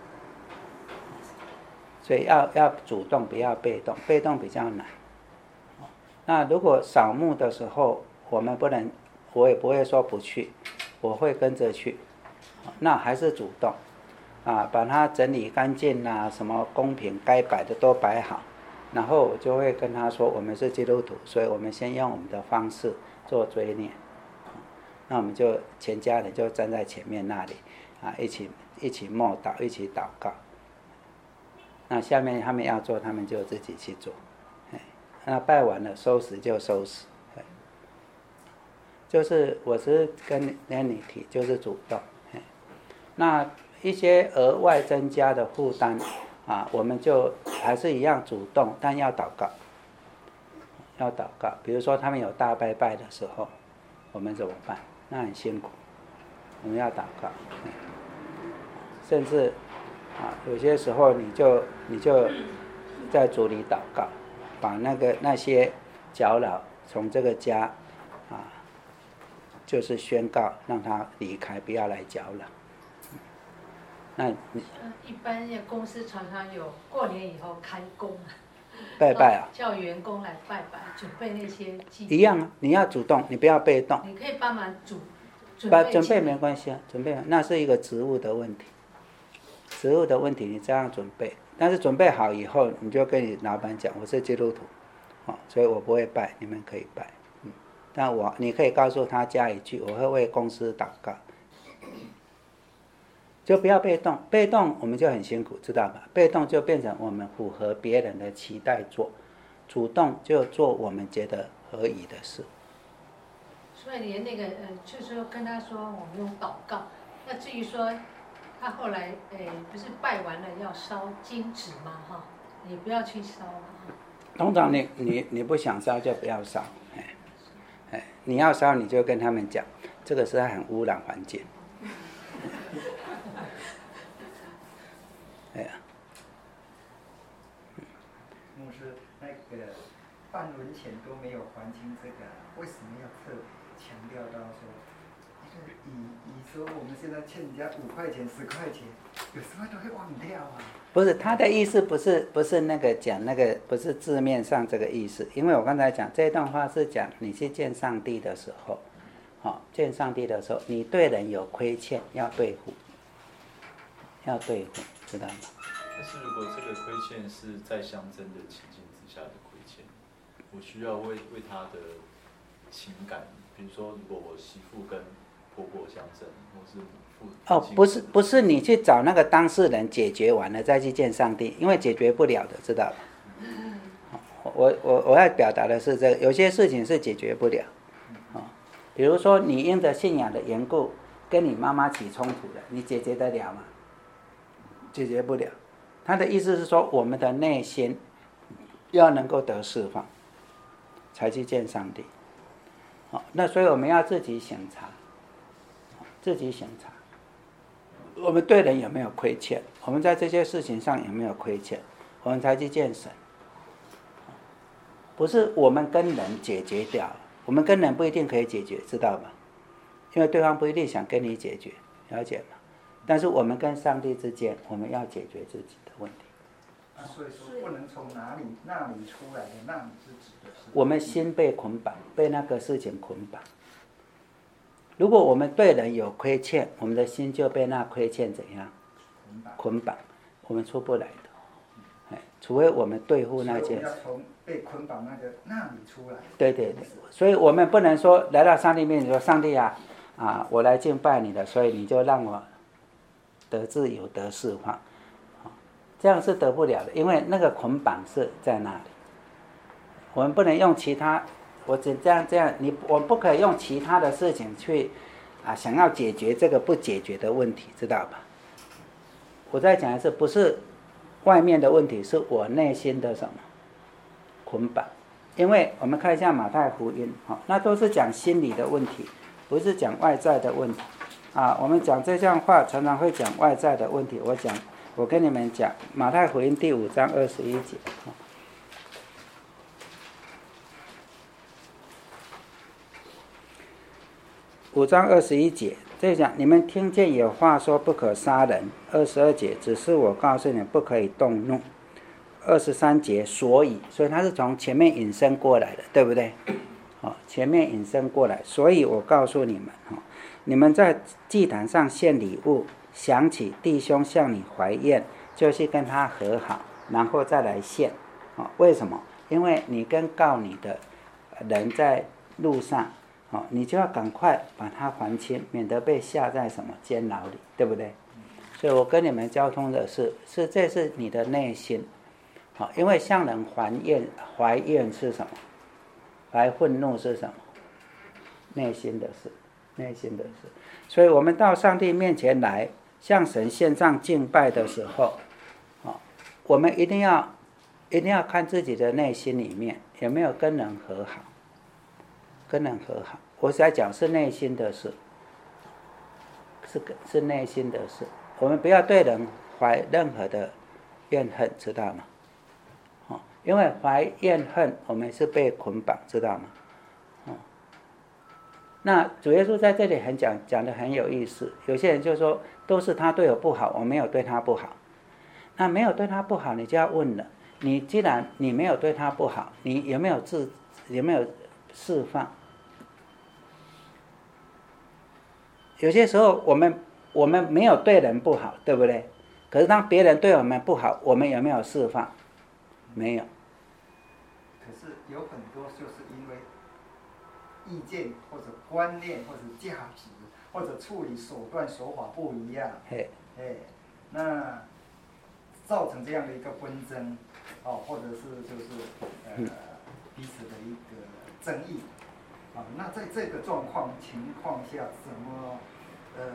所以要要主动，不要被动，被动比较难。那如果扫墓的时候，我们不能，我也不会说不去，我会跟着去。那还是主动，啊，把它整理干净啊，什么贡品该摆的都摆好，然后我就会跟他说，我们是基督徒，所以我们先用我们的方式做追念。那我们就全家人就站在前面那里，啊，一起一起默祷，一起祷告。那下面他们要做，他们就自己去做。那拜完了，收拾就收拾。就是我是跟你提，就是主动。那一些额外增加的负担啊，我们就还是一样主动，但要祷告，要祷告。比如说他们有大拜拜的时候，我们怎么办？那很辛苦，我们要祷告。甚至啊，有些时候你就你就在主里祷告，把那个那些搅扰从这个家啊，就是宣告让他离开，不要来搅扰。那你一般公司常常有过年以后开工拜拜啊， 叫员工来拜拜，准备那些祭一样啊，你要主动，你不要被动。 你可以帮忙准准备。 准备没关系啊，准备那是一个职务的问题，职务的问题你这样准备，但是准备好以后，你就跟你老板讲，我是基督徒，哦，所以我不会拜，你们可以拜，嗯，但我你可以告诉他加一句，我会为公司祷告。就不要被动，被动我们就很辛苦，知道吧？被动就变成我们符合别人的期待做，主动就做我们觉得合宜的事。 所以连那个呃，就是说跟他说我们用祷告。那至于说他后来诶、不是拜完了要烧金纸吗？哈，你不要去烧了。 通常你你你不想烧就不要烧，哎哎，你要烧你就跟他们讲，这个是很污染环境。哎呀， 牧师，那个办轮钱都没有还清这个，为什么要特强调到说，以以说我们现在欠人家五块钱、十块钱，有时候都会忘掉啊。 不是他的意思，不是不是那个讲那个，不是字面上这个意思。因为我刚才讲这段话是讲你去见上帝的时候，好、哦、见上帝的时候，你对人有亏欠要对付，要对付，知道吗？ 但是如果这个亏欠是在相争的情境之下的亏欠，我需要为为他的情感，比如说，如果我媳妇跟婆婆相争，或是父哦，不是不是你去找那个当事人解决完了再去见上帝，因为解决不了的，知道吧？我我我要表达的是这个，有些事情是解决不了，哦，比如说你因着信仰的缘故跟你妈妈起冲突了，你解决得了吗？解决不了。他的意思是说，我们的内心要能够得释放，才去见上帝。好，那所以我们要自己省察，自己省察，我们对人有没有亏欠，我们在这些事情上有没有亏欠，我们才去见神。不是我们跟人解决掉，我们跟人不一定可以解决，知道吧？因为对方不一定想跟你解决，了解吗？但是我们跟上帝之间，我们要解决自己的问题。 啊，所以说不能从哪里那里出来的，那里是指的是我们心被捆绑，被那个事情捆绑。如果我们对人有亏欠，我们的心就被那亏欠怎样捆绑，我们出不来的。除非我们对付那件事。 所以我们要从被捆绑那个那里出来。 对对对，所以我们不能说来到上帝面前说，上帝啊啊，我来敬拜你了，所以你就让我得自由得释放，这样是得不了的，因为那个捆绑是在那里。我们不能用其他，我只这样这样，你我们不可以用其他的事情去啊，想要解决这个不解决的问题，知道吧？我再讲一次，不是外面的问题，是我内心的什么捆绑。因为我们看一下马太福音，好，那都是讲心理的问题，不是讲外在的问题。啊，我们讲这样话常常会讲外在的问题。我讲，我跟你们讲马太福音第五章二十一节。 五章二十一节，这讲你们听见有话说不可杀人。二十二节，只是我告诉你们不可以动怒。二十三节，所以，所以他是从前面引申过来的，对不对？哦，前面引申过来，所以我告诉你们，哦，你们在祭坛上献礼物，想起弟兄向你怀怨，就去跟他和好，然后再来献。哦，为什么？因为你跟告你的人在路上，哦，你就要赶快把他还清，免得被下在什么监牢里，对不对？所以我跟你们交通的是，是这是你的内心。好，因为向人怀怨，怀怨是什么？怀愤怒是什么？内心的事，内心的事。所以我们到上帝面前来，向神献上敬拜的时候，哦，我们一定要，一定要看自己的内心里面有没有跟人和好，跟人和好。我是在讲是内心的事，是是内心的事。我们不要对人怀任何的怨恨，知道吗？因为怀怨恨，我们是被捆绑，知道吗？哦，那主耶稣在这里很讲讲的很有意思。有些人就说都是他对我不好，我没有对他不好。那没有对他不好，你就要问了：你既然你没有对他不好，你有没有自有没有释放？有些时候我们我们没有对人不好，对不对？可是当别人对我们不好，我们有没有释放？没有。 可是有很多就是因为意见或者观念或者价值或者处理手段手法不一样， 嘿， 哎，那造成这样的一个纷争，哦，或者是就是呃彼此的一个争议，啊，那在这个状况情况下，怎么呃，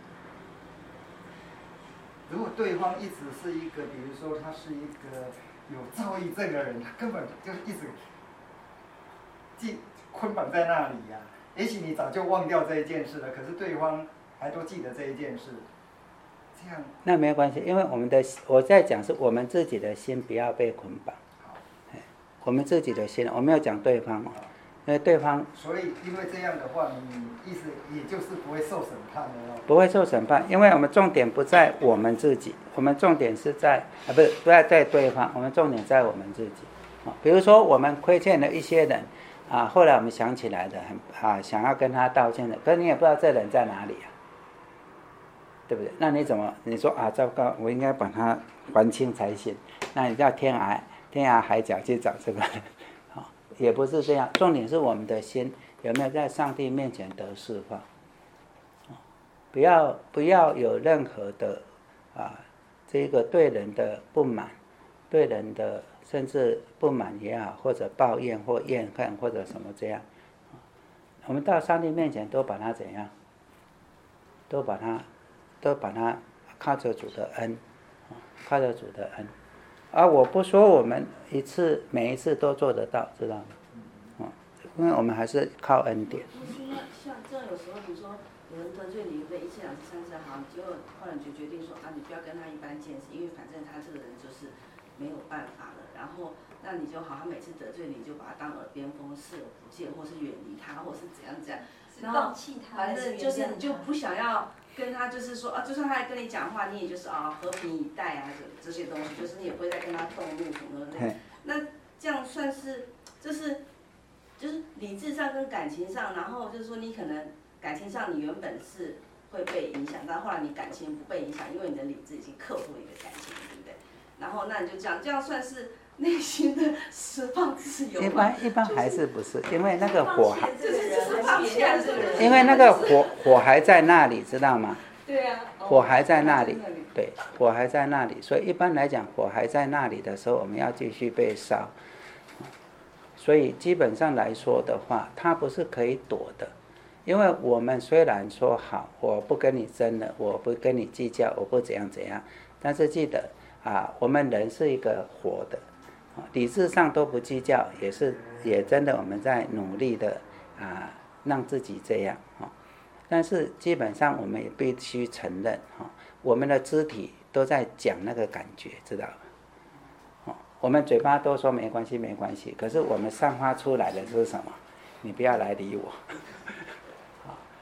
如果对方一直是一个，比如说他是一个有躁郁症的人，他根本就一直记捆绑在那里呀、啊。也许你早就忘掉这一件事了，可是对方还都记得这一件事，这样那没有关系，因为我们的我在讲是我们自己的心不要被捆绑，我们自己的心，我没有讲对方，因为对方。所以因为这样的话，你意思也就是不会受审判的哦。不会受审判，因为我们重点不在我们自己，我们重点是在啊不是不在在对方，我们重点在我们自己。啊，比如说我们亏欠了一些人。啊，后来我们想起来的，很啊，想要跟他道歉的，可是你也不知道这人在哪里啊，对不对？那你怎么你说啊？糟糕，我应该把他还清才行。那你叫天涯天涯海角去找这个人，好，也不是这样。重点是我们的心有没有在上帝面前得释放，不要不要有任何的啊，这个对人的不满，对人的。甚至不满也好，或者抱怨或怨恨或者什么这样，我们到上帝面前都把它怎样？都把它，都把它靠着主的恩，靠着主的恩。而我不说我们一次每一次都做得到，知道吗？嗯，因为我们还是靠恩典。 像这样有时候，比如说有人得罪你，被一次两次三次好，结果后来你就决定说啊，你不要跟他一般见识，因为反正他这个人就是没有办法了。然后，那你就好，他每次得罪你，就把他当耳边风，视而不见，或是远离他，或是怎样怎样。然后，反正就是你就不想要跟他，就是说啊，就算他来跟你讲话，你也就是啊和平以待啊，这这些东西，就是你也不会再跟他动怒什么的。那这样算是，就是就是理智上跟感情上，然后就是说你可能感情上你原本是会被影响，但后来你感情不被影响，因为你的理智已经克服你的感情，对不对？然后那你就这样，这样算是。内心的释放自由。 一般一般还是不是，因为那个火还， 放欠这个人， 因为那个火火还在那里，知道吗？ 对啊， 火还在那里，对，火还在那里，所以一般来讲，火还在那里的时候，我们要继续被烧。所以基本上来说的话，它不是可以躲的，因为我们虽然说好，我不跟你争了，我不跟你计较，我不怎样怎样，但是记得啊，我们人是一个活的。理智上都不计较，也是也真的我们在努力的啊，让自己这样啊。但是基本上我们也必须承认哈，我们的肢体都在讲那个感觉，知道吗？我们嘴巴都说没关系没关系，可是我们散发出来的是什么？你不要来理我。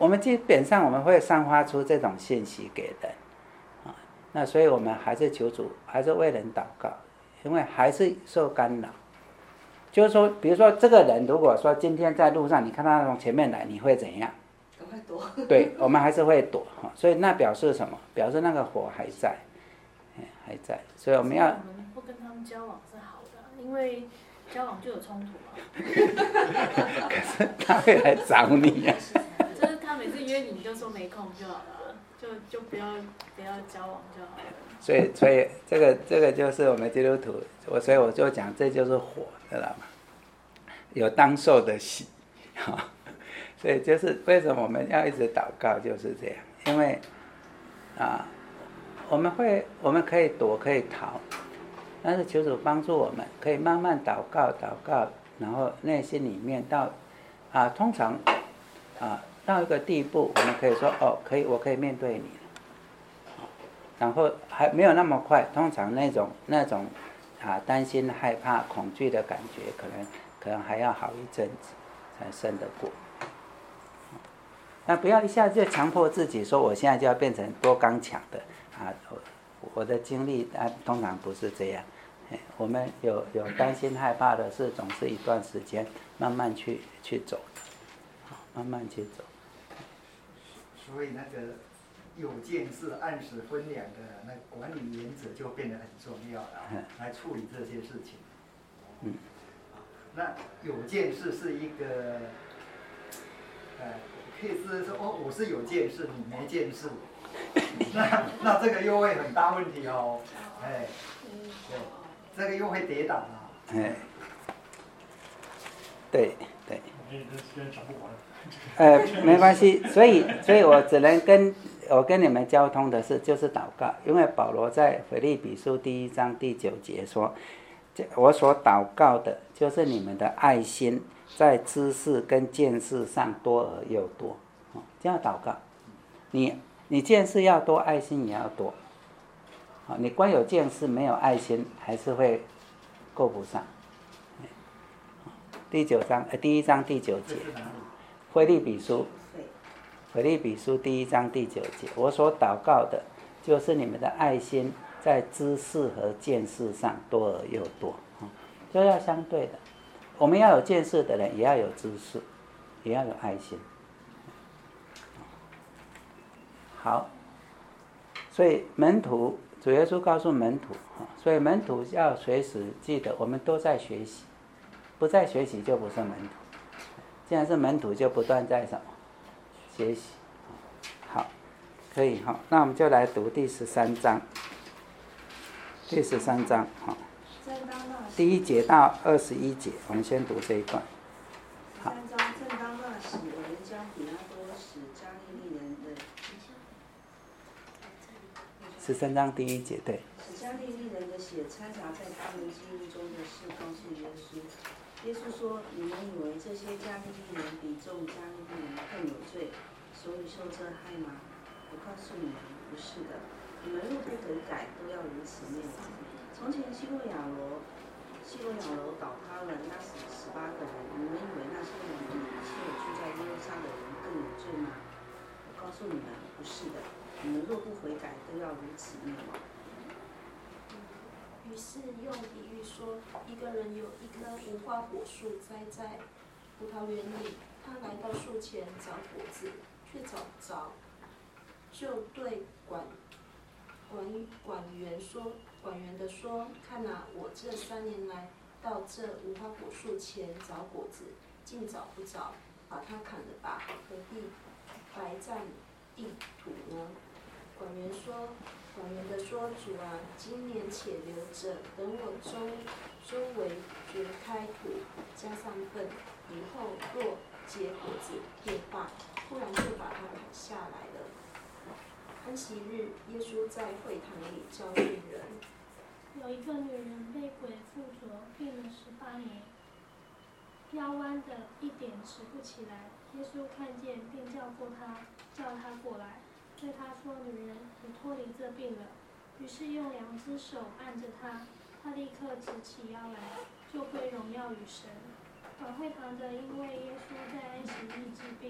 我们基本上我们会散发出这种信息给人啊，那所以我们还是求主，还是为人祷告，因为还是受干扰。就是说，比如说这个人，如果说今天在路上，你看他从前面来，你会怎样？ 赶快躲。 对，我们还是会躲哈，所以那表示什么？表示那个火还在，还在，所以我们要。 我们不跟他们交往是好的，因为交往就有冲突嘛。 可是他会来找你呀、 啊。就是他每次约你，你就说没空就好了，就就不要不要交往就好了。 所以，所以这个这个就是我们基督徒，我所以我就讲，这就是火，知道吗？有当受的喜，哈，所以就是为什么我们要一直祷告，就是这样，因为啊，我们会我们可以躲可以逃，但是求主帮助我们，可以慢慢祷告祷告，然后内心里面到啊，通常啊到一个地步，我们可以说哦，可以，我可以面对你。然后还没有那么快，通常那种那种啊担心、害怕、恐惧的感觉，可能可能还要好一阵子才胜得过。那不要一下子就强迫自己说，我现在就要变成多刚强的啊！我的经历啊，通常不是这样。我们有有担心、害怕的事，总是一段时间慢慢去去走的，慢慢去走。 所以那个。有见识、按时分两的那管理原则就变得很重要了，来处理这些事情。 嗯， 那有见识是一个，呃，可以是说哦，我是有见识，你没见识，那那这个又会很大问题哦，哎，对，这个又会跌倒了。 哎，对对。 我这时间讲不完。 呃，没关系，所以所以我只能跟。我跟你们交通的是就是祷告，因为保罗在腓立比书第一章第九节说，我所祷告的就是你们的爱心在知识跟见识上多而又多，这样祷告，你你见识要多，爱心也要多，你光有见识没有爱心还是会够不上。第九章呃第一章第九节，腓立比书。腓立比书第一章第九节，我所祷告的，就是你们的爱心在知识和见识上多而又多，就要相对的。我们要有见识的人，也要有知识，也要有爱心。好，所以门徒，主耶稣告诉门徒，所以门徒要随时记得，我们都在学习，不在学习就不是门徒。既然是门徒，就不断在什么？学习，好，可以哈。那我们就来读第十三章。第十三章，好，第一节到二十一节，我们先读这一段。 好。三章正当那时，有人将比拉多使加利利人的。 十三章第一节，对。 使加利利人的血掺杂在他们记忆中的事，告诉耶稣。耶稣说：“你们以为这些加利利人比众加利利人更有罪，所以受这害吗？我告诉你们，不是的。你们若不悔改，都要如此灭亡。从前希洛亚罗，希洛亚罗倒塌了，压死十八个人。你们以为那些人比一切住在耶路撒冷的人更有罪吗？我告诉你们，不是的。你们若不悔改，都要如此灭亡。” 于是用比喻说，一个人有一棵无花果树栽在葡萄园里，他来到树前找果子，却找不着，就对管管管园说，管园的说：“看啊，我这三年来到这无花果树前找果子，竟找不着，把它砍了吧，何必白占地土呢？”管园说。管园的说：“主啊，今年且留着，等我周周围掘开土，加上粪，以后若结果子便罢。”突然就把它砍下来了。安息日，耶稣在会堂里教训人。 有一个女人被鬼附着，病了十八年，腰弯的一点直不起来。耶稣看见，便叫过她，叫她过来。对他说：“女人，你脱离这病了。”于是用两只手按着他，他立刻直起腰来，就归荣耀与神。管会堂的因为耶稣在安息日治病，就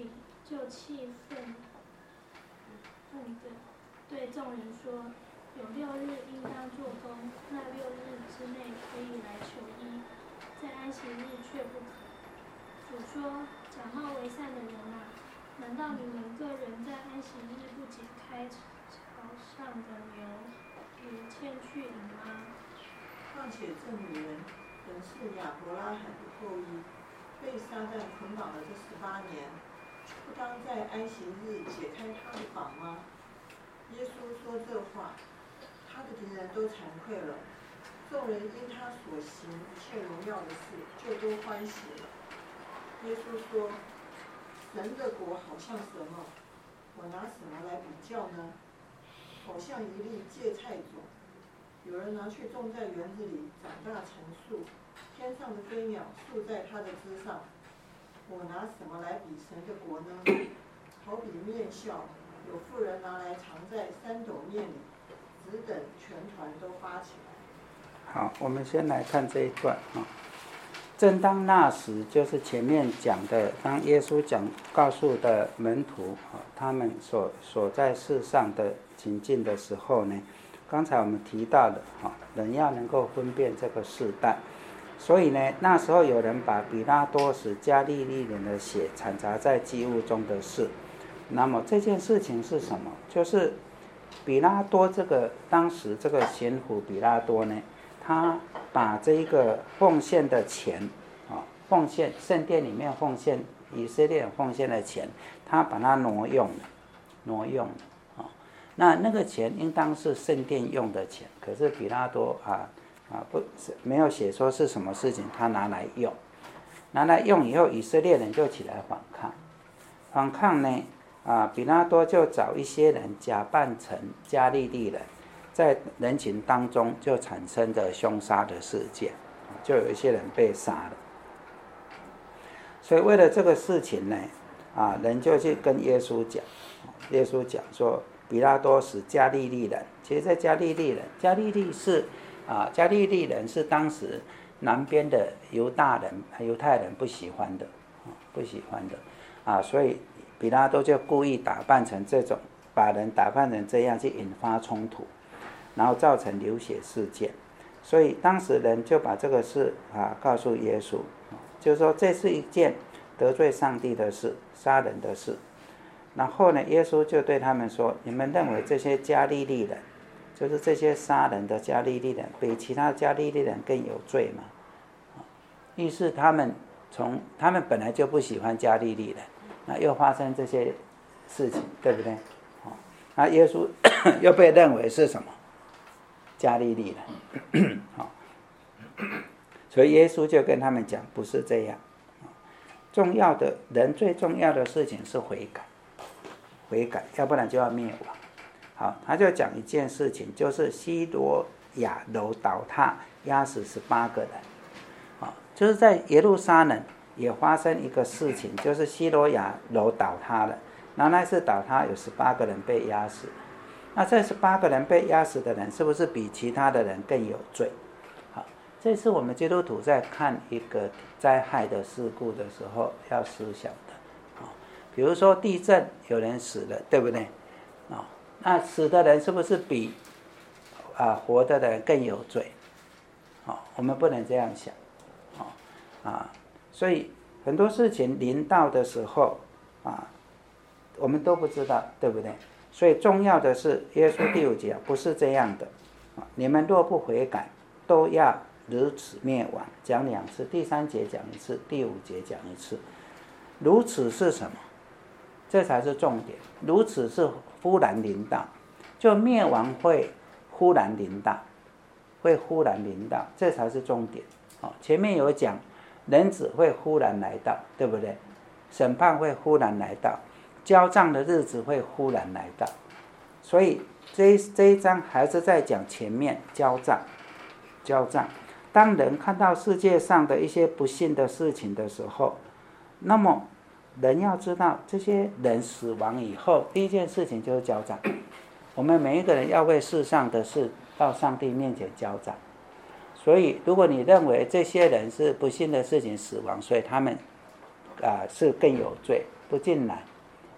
就气愤愤的对众人说：有六日应当做工，那六日之内可以来求医，在安息日却不可。主说：假冒为善的人啊，难道你们个人在安息日不解开槽上的牛，也牵去饮吗？ 况且这女人本是亚伯拉罕的后裔，被撒旦捆绑了这十八年，不当在安息日解开她的绑吗？耶稣说这话，他的敌人都惭愧了，众人因他所行一切荣耀的事，就都欢喜了。耶稣说：人的国好像什么？我拿什么来比较呢？好像一粒芥菜种，有人拿去种在园子里，长大成树，天上的飞鸟宿在它的枝上。我拿什么来比神的国呢？好比面笑，有妇人拿来藏在三斗面里，只等全团都发起来。 好，我们先来看这一段啊。正当那时，就是前面讲的，当耶稣讲告诉的门徒啊，他们所所在世上的情境的时候呢，刚才我们提到的啊，人要能够分辨这个世代，所以呢，那时候有人把比拉多使加利利人的血掺杂在祭物中的事。那么这件事情是什么？就是比拉多这个当时这个巡抚比拉多呢，他把这个奉献的钱啊，奉献圣殿里面奉献以色列奉献的钱，他把它挪用了，挪用了啊。那那个钱应当是圣殿用的钱，可是比拉多啊啊不是没有写说是什么事情，他拿来用，拿来用以后，以色列人就起来反抗，反抗呢。啊，比拉多就找一些人假扮成加利利人，在人群当中就产生了凶杀的事件，就有一些人被杀了。所以为了这个事情呢，啊，人就去跟耶稣讲，耶稣讲说，比拉多使加利利人，其实在加利利人，加利利是啊，加利利人是当时南边的犹大人、犹太人不喜欢的，不喜欢的啊，所以。比拉多就故意打扮成这种，把人打扮成这样去引发冲突，然后造成流血事件。所以当时人就把这个事啊告诉耶稣，就是说这是一件得罪上帝的事，杀人的事。然后呢，耶稣就对他们说：你们认为这些加利利人，就是这些杀人的加利利人，比其他加利利人更有罪吗？于是他们从他们本来就不喜欢加利利人。那又发生这些事情，对不对？哦，那耶稣又被认为是什么？加利利人，好，所以耶稣就跟他们讲，不是这样。重要的人最重要的事情是悔改，悔改，要不然就要灭亡。好，他就讲一件事情，就是西罗亚楼倒塌，压死十八个人。啊，就是在耶路撒冷。也发生一个事情，就是西罗亚楼倒塌了，然后那次倒塌有十八个人被压死，那这十八个人被压死的人，是不是比其他的人更有罪？好，这是我们基督徒在看一个灾害的事故的时候要思想的。啊，比如说地震，有人死了，对不对？啊，那死的人是不是比啊活的人更有罪？啊，我们不能这样想。啊啊。所以很多事情临到的时候啊，我们都不知道，对不对？所以重要的是耶稣第五节不是这样的，你们若不悔改，都要如此灭亡。讲两次，第三节讲一次，第五节讲一次。如此是什么？这才是重点。如此是忽然临到，就灭亡会忽然临到，会忽然临到，这才是重点。好，前面有讲。人子会忽然来到，对不对？审判会忽然来到，交账的日子会忽然来到。所以这一这一章还是在讲前面交账，交账。当人看到世界上的一些不幸的事情的时候，那么人要知道，这些人死亡以后，第一件事情就是交账。我们每一个人要为世上的事到上帝面前交账。所以，如果你认为这些人是不幸的事情死亡，所以他们啊、呃、是更有罪，不尽然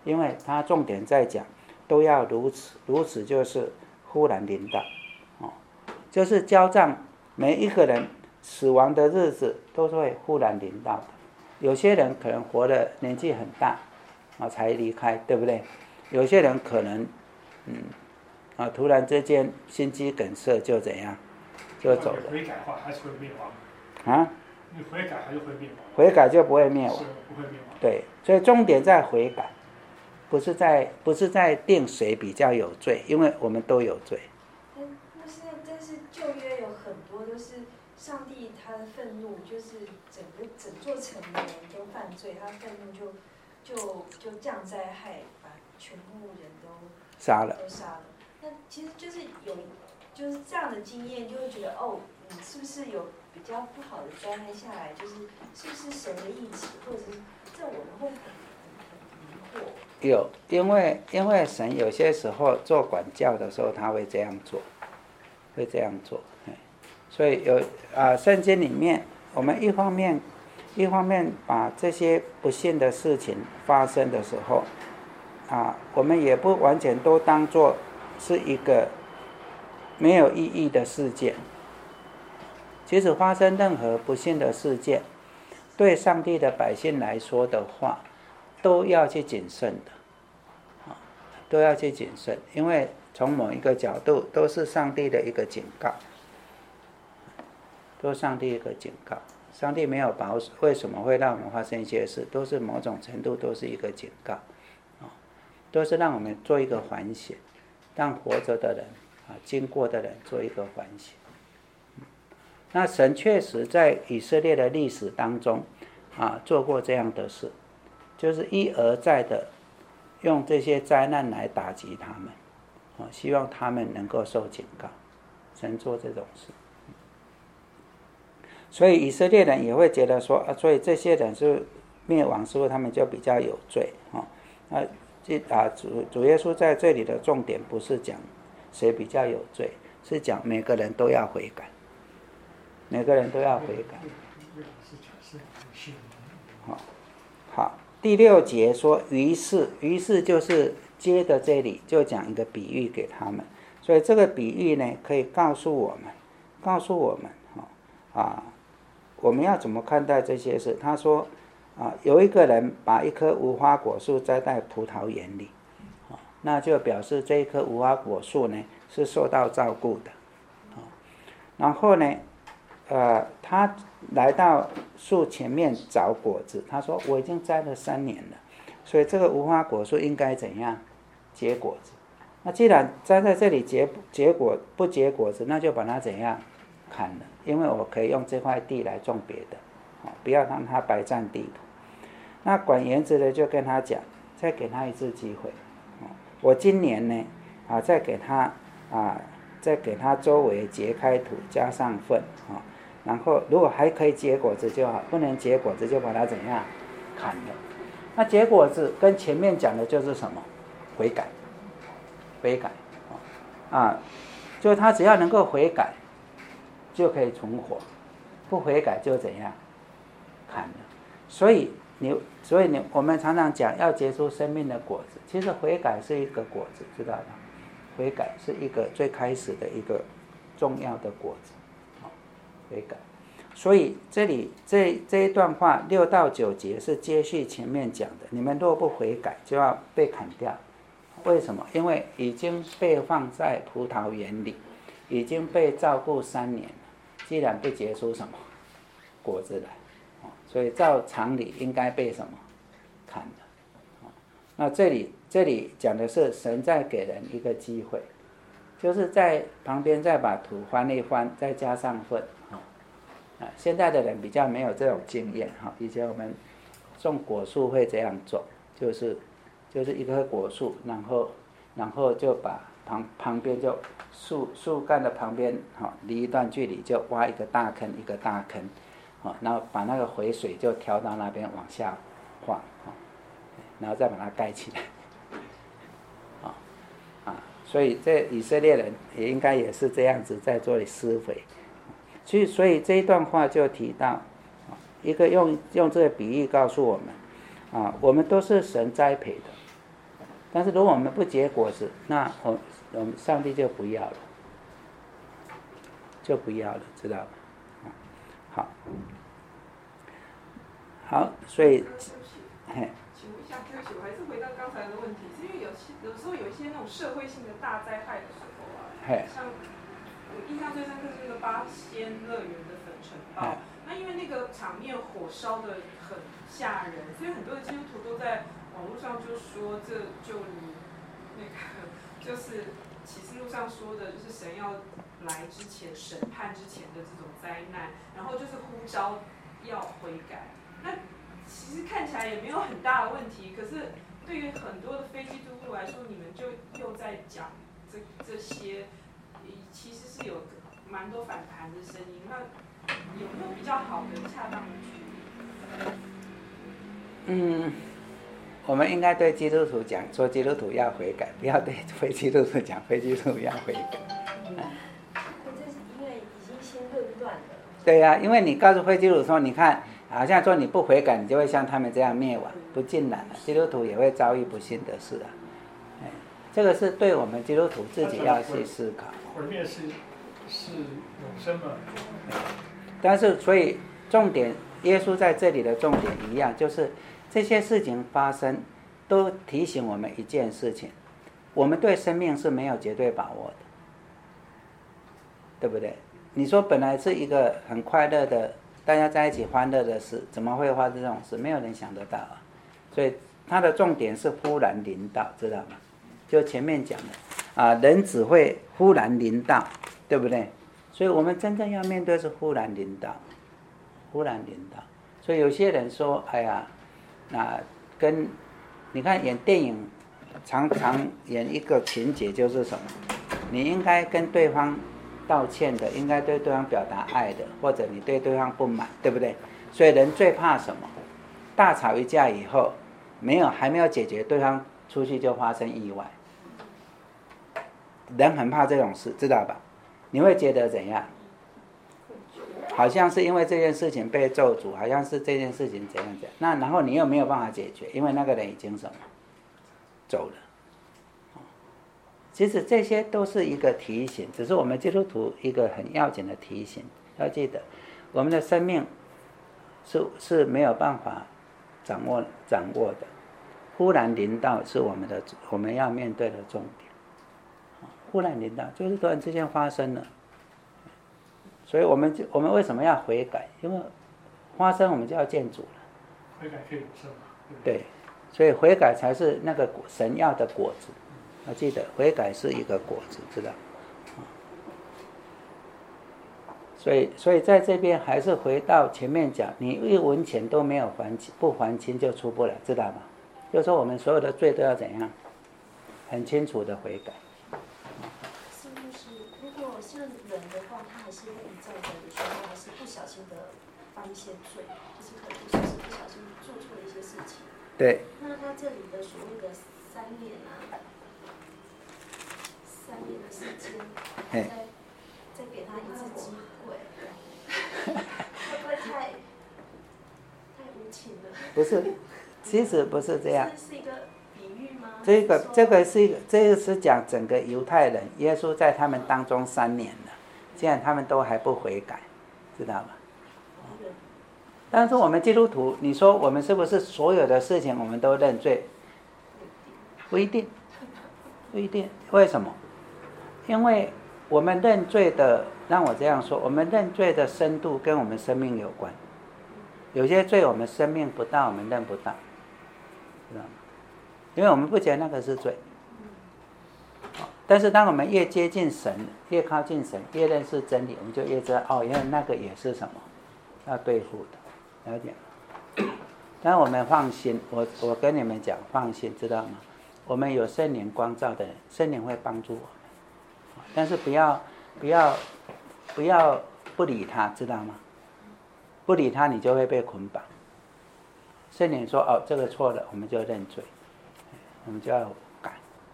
因为它重点在讲都要如此，如此就是忽然临到，哦，就是交账，每一个人死亡的日子都是会忽然临到的。有些人可能活的年纪很大啊才离开，对不对？有些人可能嗯啊突然之间心肌梗塞就怎样就走了。 悔改的话还是会灭亡。 啊？ 你悔改还是会灭亡。 悔改就不会灭亡。 是不会灭亡。 对，所以重点在悔改，不是在不是在定谁比较有罪，因为我们都有罪。 但但是但是旧约有很多都是上帝他的愤怒，就是整个整座城的人都犯罪，他愤怒就就就降灾害，把全部人都杀了。 都杀了。那其实就是有就是这样的经验，就会觉得哦，嗯，是不是有比较不好的灾害下来，就是是不是神的意志，或者是这我们会很很很疑惑。 有，因为因为神有些时候做管教的时候，他会这样做，会这样做。所以有啊，圣经里面，我们一方面一方面把这些不幸的事情发生的时候，啊，我们也不完全都当作是一个没有意义的事件。其实发生任何不幸的事件，对上帝的百姓来说的话，都要去谨慎的，啊，都要去谨慎，因为从某一个角度都是上帝的一个警告。都是上帝一个警告，上帝没有保守，为什么会让我们发生一些事？都是某种程度都是一个警告，啊，都是让我们做一个反省，让活着的人啊，经过的人做一个反省。那神确实在以色列的历史当中啊，做过这样的事，就是一而再的用这些灾难来打击他们，啊，希望他们能够受警告。神做这种事。所以以色列人也会觉得说，啊，所以这些人是灭亡，是不是他们就比较有罪啊？那这啊主主耶稣在这里的重点不是讲谁比较有罪，是讲每个人都要悔改，每个人都要悔改。好，好，第六节说，于是，于是就是接着这里就讲一个比喻给他们，所以这个比喻呢，可以告诉我们，告诉我们，啊。我们要怎么看待这些事？他说，啊，有一个人把一棵无花果树栽在葡萄园里，啊，那就表示这一棵无花果树呢是受到照顾的，啊，然后呢，呃，他来到树前面找果子，他说我已经栽了三年了，所以这个无花果树应该怎样结果子？那既然栽在这里结结果不结果子，那就把它怎样砍了？因为我可以用这块地来种别的，不要让它白占地土。那管园子的就跟他讲，再给他一次机会，我今年呢，啊，再给他啊，再给他周围揭开土，加上粪，啊，然后如果还可以结果子就好，不能结果子就把它怎样砍了。那结果子跟前面讲的就是什么？悔改，悔改，啊，就他只要能够悔改，就可以存活，不悔改就怎样砍了。所以你，所以你，我们常常讲要结出生命的果子，其实悔改是一个果子，知道吗？悔改是一个最开始的一个重要的果子，悔改。所以这里这这一段话六到九节是接续前面讲的，你们若不悔改，就要被砍掉。为什么？因为已经被放在葡萄园里，已经被照顾三年了，既然不结出什么果子来，所以照常理应该被什么砍了。那这里这里讲的是神在给人一个机会，就是在旁边再把土翻一翻，再加上粪。啊，现在的人比较没有这种经验哈。以前我们种果树会这样种，就是就是一棵果树，然后然后就把旁旁边就树树干的旁边哈，离一段距离就挖一个大坑一个大坑，啊，然后把那个回水就挑到那边往下放，啊，然后再把它盖起来，啊啊，所以这以色列人也应该也是这样子在做施肥。所以，所以这一段话就提到，一个用用这个比喻告诉我们，啊，我们都是神栽培的， 但是如果我们不结果子，那我我们上帝就不要了，就不要了，知道吗？好，好，所以，嘿。 请问一下，对不起，我还是回到刚才的问题，是因为有些有时候有一些那种社会性的大灾害的时候啊，像我印象最深刻是那个八仙乐园的粉尘爆，那因为那个场面火烧的很吓人，所以很多的基督徒都在网络上就说，这就你那个就是启示录上说的，就是神要来之前审判之前的这种灾难，然后就是呼召要悔改。那其实看起来也没有很大的问题，可是对于很多的非基督徒来说，你们就又在讲这这些，其实是有蛮多反弹的声音。那有没有比较好的、恰当的举例？ 嗯，我们应该对基督徒讲，说基督徒要悔改，不要对非基督徒讲，非基督徒要悔改。 嗯，这是因为已经先论断了。 对呀、啊，因为你告诉非基督徒说，你看。好像说你不悔改，你就会像他们这样灭亡，不尽然了。基督徒也会遭遇不幸的事啊。哎，这个是对我们基督徒自己要去思考。 毁灭是是永生嘛？ 但是，所以重点，耶稣在这里的重点一样，就是这些事情发生，都提醒我们一件事情：我们对生命是没有绝对把握的，对不对？你说本来是一个很快乐的。大家在一起欢乐的事，怎么会发生这种事？没有人想得到啊！所以它的重点是忽然临到，知道吗？就前面讲的啊，人只会忽然临到，对不对？所以我们真正要面对是忽然临到，忽然临到。所以有些人说，哎呀，那跟你看演电影，常常演一个情节就是什么？你应该跟对方道歉的，应该对对方表达爱的，或者你对对方不满，对不对？所以人最怕什么？大吵一架以后，没有还没有解决，对方出去就发生意外。人很怕这种事，知道吧？你会觉得怎样？好像是因为这件事情被咒诅，好像是这件事情怎样怎样。那然后你又没有办法解决，因为那个人已经什么走了。其实这些都是一个提醒，只是我们基督徒一个很要紧的提醒。要记得，我们的生命是是没有办法掌握掌握的，忽然临到是我们的我们要面对的重点。忽然临到就是突然之间发生了，所以我们我们为什么要悔改？因为发生我们就要见主了。 悔改可以永生嘛？ 对，所以悔改才是那个神要的果子。要记得，悔改是一个果子，知道？所以，所以在这边还是回到前面讲，你一文钱都没有还清，不还清就出不来，知道吗？就是说，我们所有的罪都要怎样？很清楚的悔改。 是不是？如果是人的话，他还是会一再的，有时候还是不小心的犯一些罪，就是可能就是不小心做错了一些事情。 对。 那他这里的所谓的三年啊。三年的时间，再再给他一次机会，会不会太太无情了？ 不是，其实不是这样。 这是一个比喻吗？ 这个这个是一个，这个是讲整个犹太人，耶稣在他们当中三年了，既然他们都还不悔改，知道吗？但是我们基督徒，你说我们是不是所有的事情我们都认罪？不一定，不一定。为什么？因为我们认罪的，让我这样说，我们认罪的深度跟我们生命有关。有些罪我们生命不到，我们认不到，知道吗？因为我们不觉得那个是罪。但是当我们越接近神，越靠近神，越认识真理，我们就越知道，哦，原来那个也是什么要对付的，了解吗？但我们放心，我我跟你们讲，放心，知道吗？我们有圣灵光照的人，圣灵会帮助我们。但是不要不要不要不理他，知道吗？不理他，你就会被捆绑。圣灵说：“哦，这个错了，我们就认罪，我们就要改。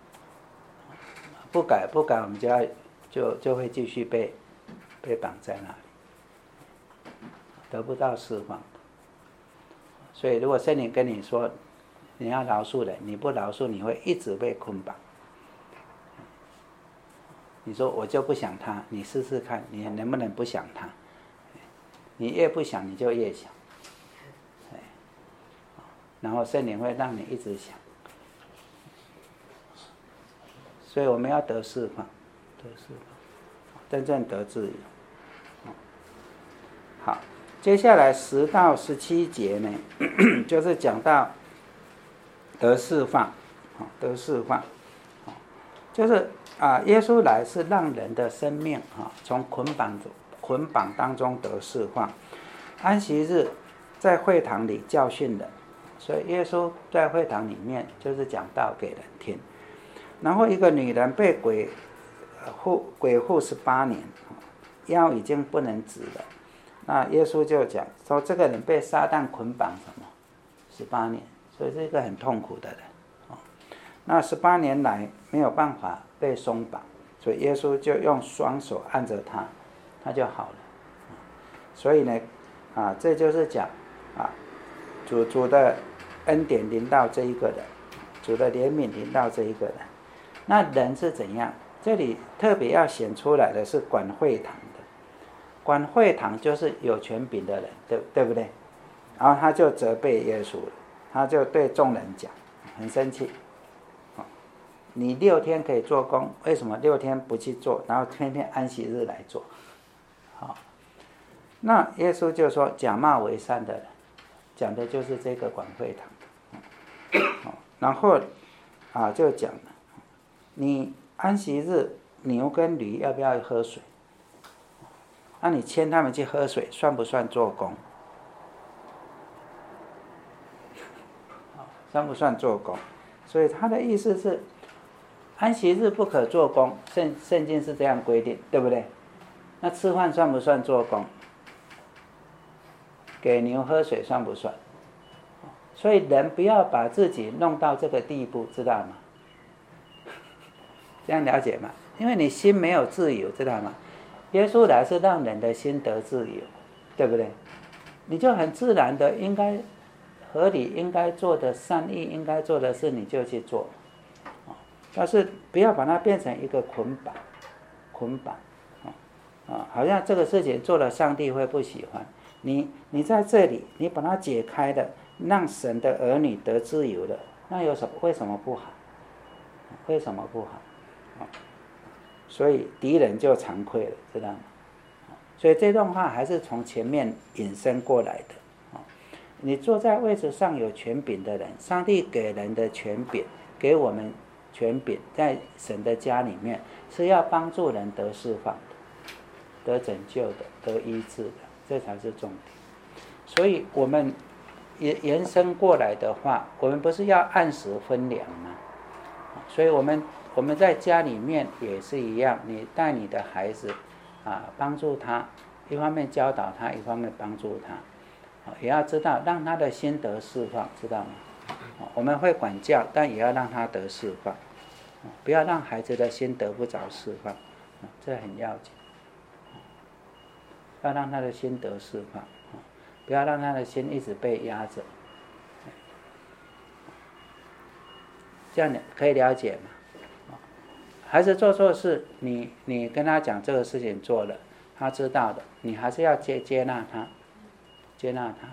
不改不改，我们就要就就会继续被被绑在那里，得不到释放。所以，如果圣灵跟你说你要饶恕人，你不饶恕，你会一直被捆绑。你说我就不想他，你试试看，你能不能不想他？你越不想，你就越想。然后圣灵会让你一直想。所以我们要得释放，得释放，真正得自由。好，接下来十到十七节呢，就是讲到得释放，得释放，就是啊，耶稣来是让人的生命啊，从捆绑捆绑当中得释放。安息日在会堂里教训人，所以耶稣在会堂里面就是讲道给人听。然后一个女人被鬼附鬼附十八年，腰已经不能直了。那耶稣就讲说，这个人被撒旦捆绑什么十八年，所以是一个很痛苦的人。那十八年来没有办法被松绑，所以耶稣就用双手按着他，他就好了。所以呢，啊，这就是讲啊，主主的恩典临到这一个人，主的怜悯临到这一个人。那人是怎样？这里特别要显出来的是管会堂的，管会堂就是有权柄的人，对对不对？然后他就责备耶稣了，他就对众人讲，很生气，你六天可以做工，为什么六天不去做，然后天天安息日来做？好，那耶稣就说，假冒为善的人，讲的就是这个管会堂。然后啊，就讲了。你安息日牛跟驴要不要喝水？那、啊、你牵他们去喝水，算不算做工？算不算做工？所以他的意思是，安息日不可做工，圣圣经是这样规定，对不对？那吃饭算不算做工？给牛喝水算不算？所以人不要把自己弄到这个地步，知道吗？这样了解吗？因为你心没有自由，知道吗？耶稣来是让人的心得自由，对不对？你就很自然的应该合理应该做的善意应该做的事你就去做，但是不要把它变成一个捆绑，捆绑啊，好像这个事情做了上帝会不喜欢你。你在这里你把它解开了，让神的儿女得自由了，那有什么为什么不好？为什么不好？所以敌人就惭愧了，知道吗？所以这段话还是从前面引申过来的。你坐在位置上有权柄的人，上帝给人的权柄，给我们权柄，在神的家里面是要帮助人得释放的，得拯救的，得医治的，这才是重点。所以我们延延伸过来的话，我们不是要按时分粮吗？所以我们我们在家里面也是一样，你带你的孩子啊，帮助他，一方面教导他，一方面帮助他，也要知道让他的心得释放，知道吗？我们会管教，但也要让他得释放，不要让孩子的心得不着释放，这很要紧。要让他的心得释放，不要让他的心一直被压着。这样可以了解吗？孩子做错事，你你跟他讲这个事情做了，他知道的，你还是要接接纳他，接纳他。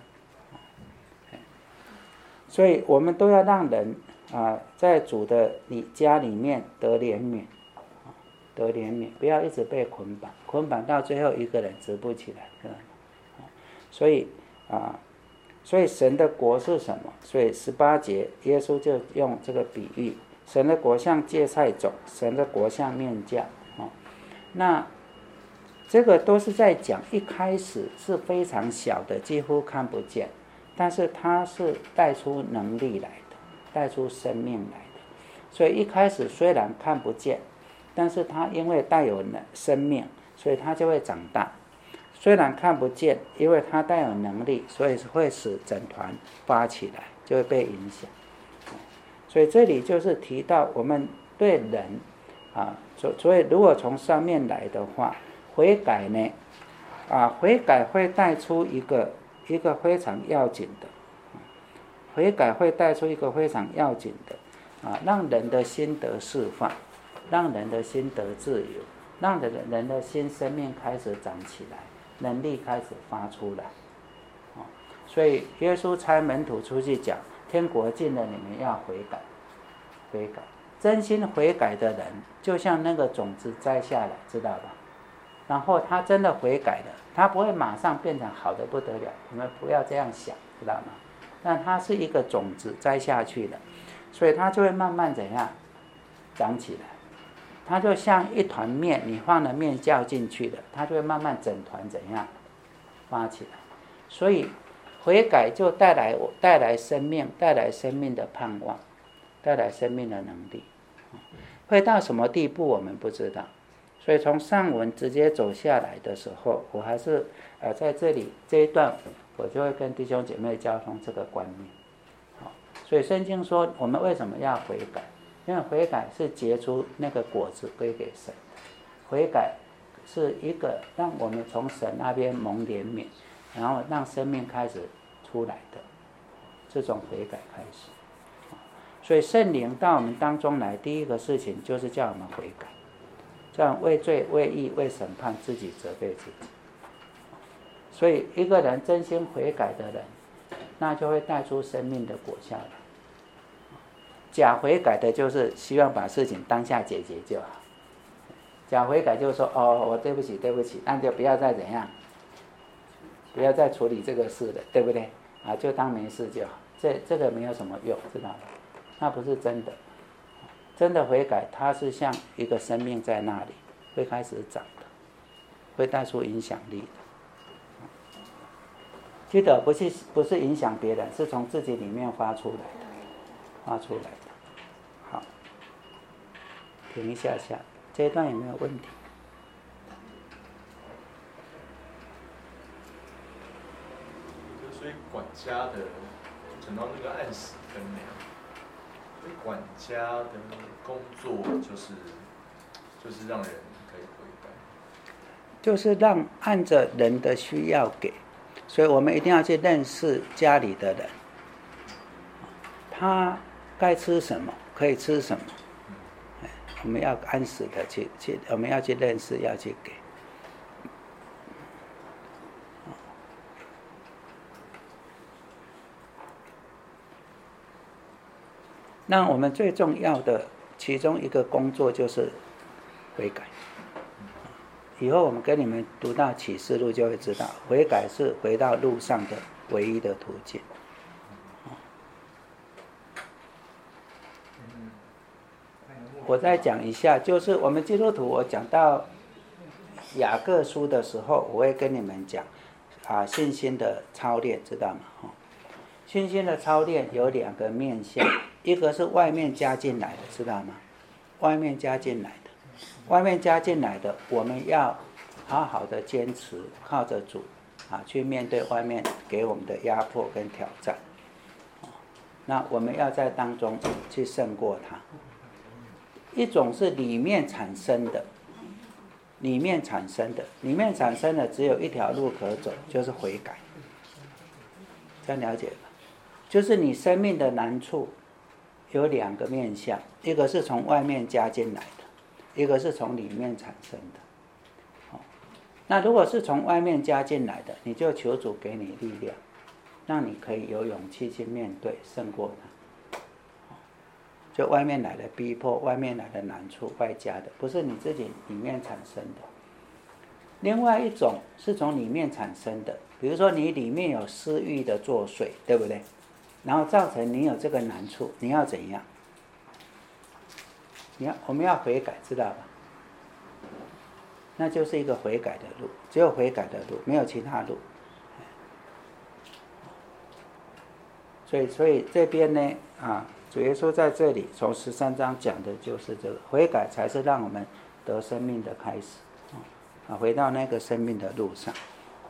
所以我们都要让人啊，在主的你家里面得怜悯，得怜悯，不要一直被捆绑，捆绑到最后一个人直不起来，是吧？所以啊。所以神的国是什么？所以十八节耶稣就用这个比喻，神的国像芥菜种，神的国像面酵。哦，那这个都是在讲一开始是非常小的，几乎看不见，但是它是带出能力来的，带出生命来的。所以一开始虽然看不见，但是它因为带有生命，所以它就会长大。虽然看不见，因为它带有能力，所以会使整团发起来，就会被影响。所以这里就是提到我们对人啊，所所以如果从上面来的话，悔改呢，啊，悔改会带出一个一个非常要紧的悔改会带出一个非常要紧的啊，让人的心得释放，让人的心得自由，让人人的心生命开始长起来，能力开始发出来。啊，所以耶稣差门徒出去讲，天国近了，你们要悔改，悔改。真心悔改的人，就像那个种子摘下来，知道吧？然后他真的悔改了，他不会马上变成好的不得了，你们不要这样想，知道吗？但它是一个种子摘下去的，所以它就会慢慢怎样长起来。它就像一团面，你放了面酵进去的，它就会慢慢整团怎样发起来。所以悔改就带来带来生命，带来生命的盼望，带来生命的能力。会到什么地步我们不知道，所以从上文直接走下来的时候，我还是呃在这里这一段，我就会跟弟兄姐妹交通这个观念。好，所以圣经说我们为什么要悔改？因为悔改是结出那个果子归给神的，悔改是一个让我们从神那边蒙怜悯，然后让生命开始出来的这种悔改开始。所以圣灵到我们当中来，第一个事情就是叫我们悔改，叫我们为罪、为义、为审判自己责备自己。所以一个人真心悔改的人，那就会带出生命的果效来。假悔改的就是希望把事情当下解决就好。假悔改就是说，哦，我对不起，对不起，那就不要再怎样，不要再处理这个事了，对不对？啊，就当没事就好。这这个没有什么用，知道吗？那不是真的。真的悔改，它是像一个生命在那里，会开始长的，会带出影响力的。记得不是不是影响别人，是从自己里面发出来的，发出来的。好，停一下下，这一段有没有问题？ 所以管家的讲到那个按时分粮，所以管家的工作就是就是让人可以悔改， 就是让按着人的需要给，所以我们一定要去认识家里的人，他该吃什么，可以吃什么，我们要按时的去去，我们要去认识，要去给。那我们最重要的其中一个工作就是悔改。以后我们跟你们读到启示录就会知道，悔改是回到路上的唯一的途径。我再讲一下，就是我们基督徒，我讲到雅各书的时候，我会跟你们讲啊，信心的操练，知道吗？信心的操练有两个面向，一个是外面加进来的，知道吗？外面加进来的，外面加进来的，我们要好好的坚持，靠着主啊，去面对外面给我们的压迫跟挑战。那我们要在当中去胜过它。一种是里面产生的，里面产生的，里面产生的只有一条路可走，就是悔改。这样了解吧？就是你生命的难处有两个面向，一个是从外面加进来的，一个是从里面产生的。那如果是从外面加进来的，你就求主给你力量，让你可以有勇气去面对，胜过它。就外面来的逼迫，外面来的难处，外加的，不是你自己里面产生的。另外一种是从里面产生的，比如说你里面有私欲的作祟，对不对？然后造成你有这个难处，你要怎样？你要我们要悔改，知道吧？那就是一个悔改的路，只有悔改的路，没有其他路。所以，所以这边呢，啊，主耶稣在这里从十三章讲的就是这个悔改，才是让我们得生命的开始，啊，回到那个生命的路上。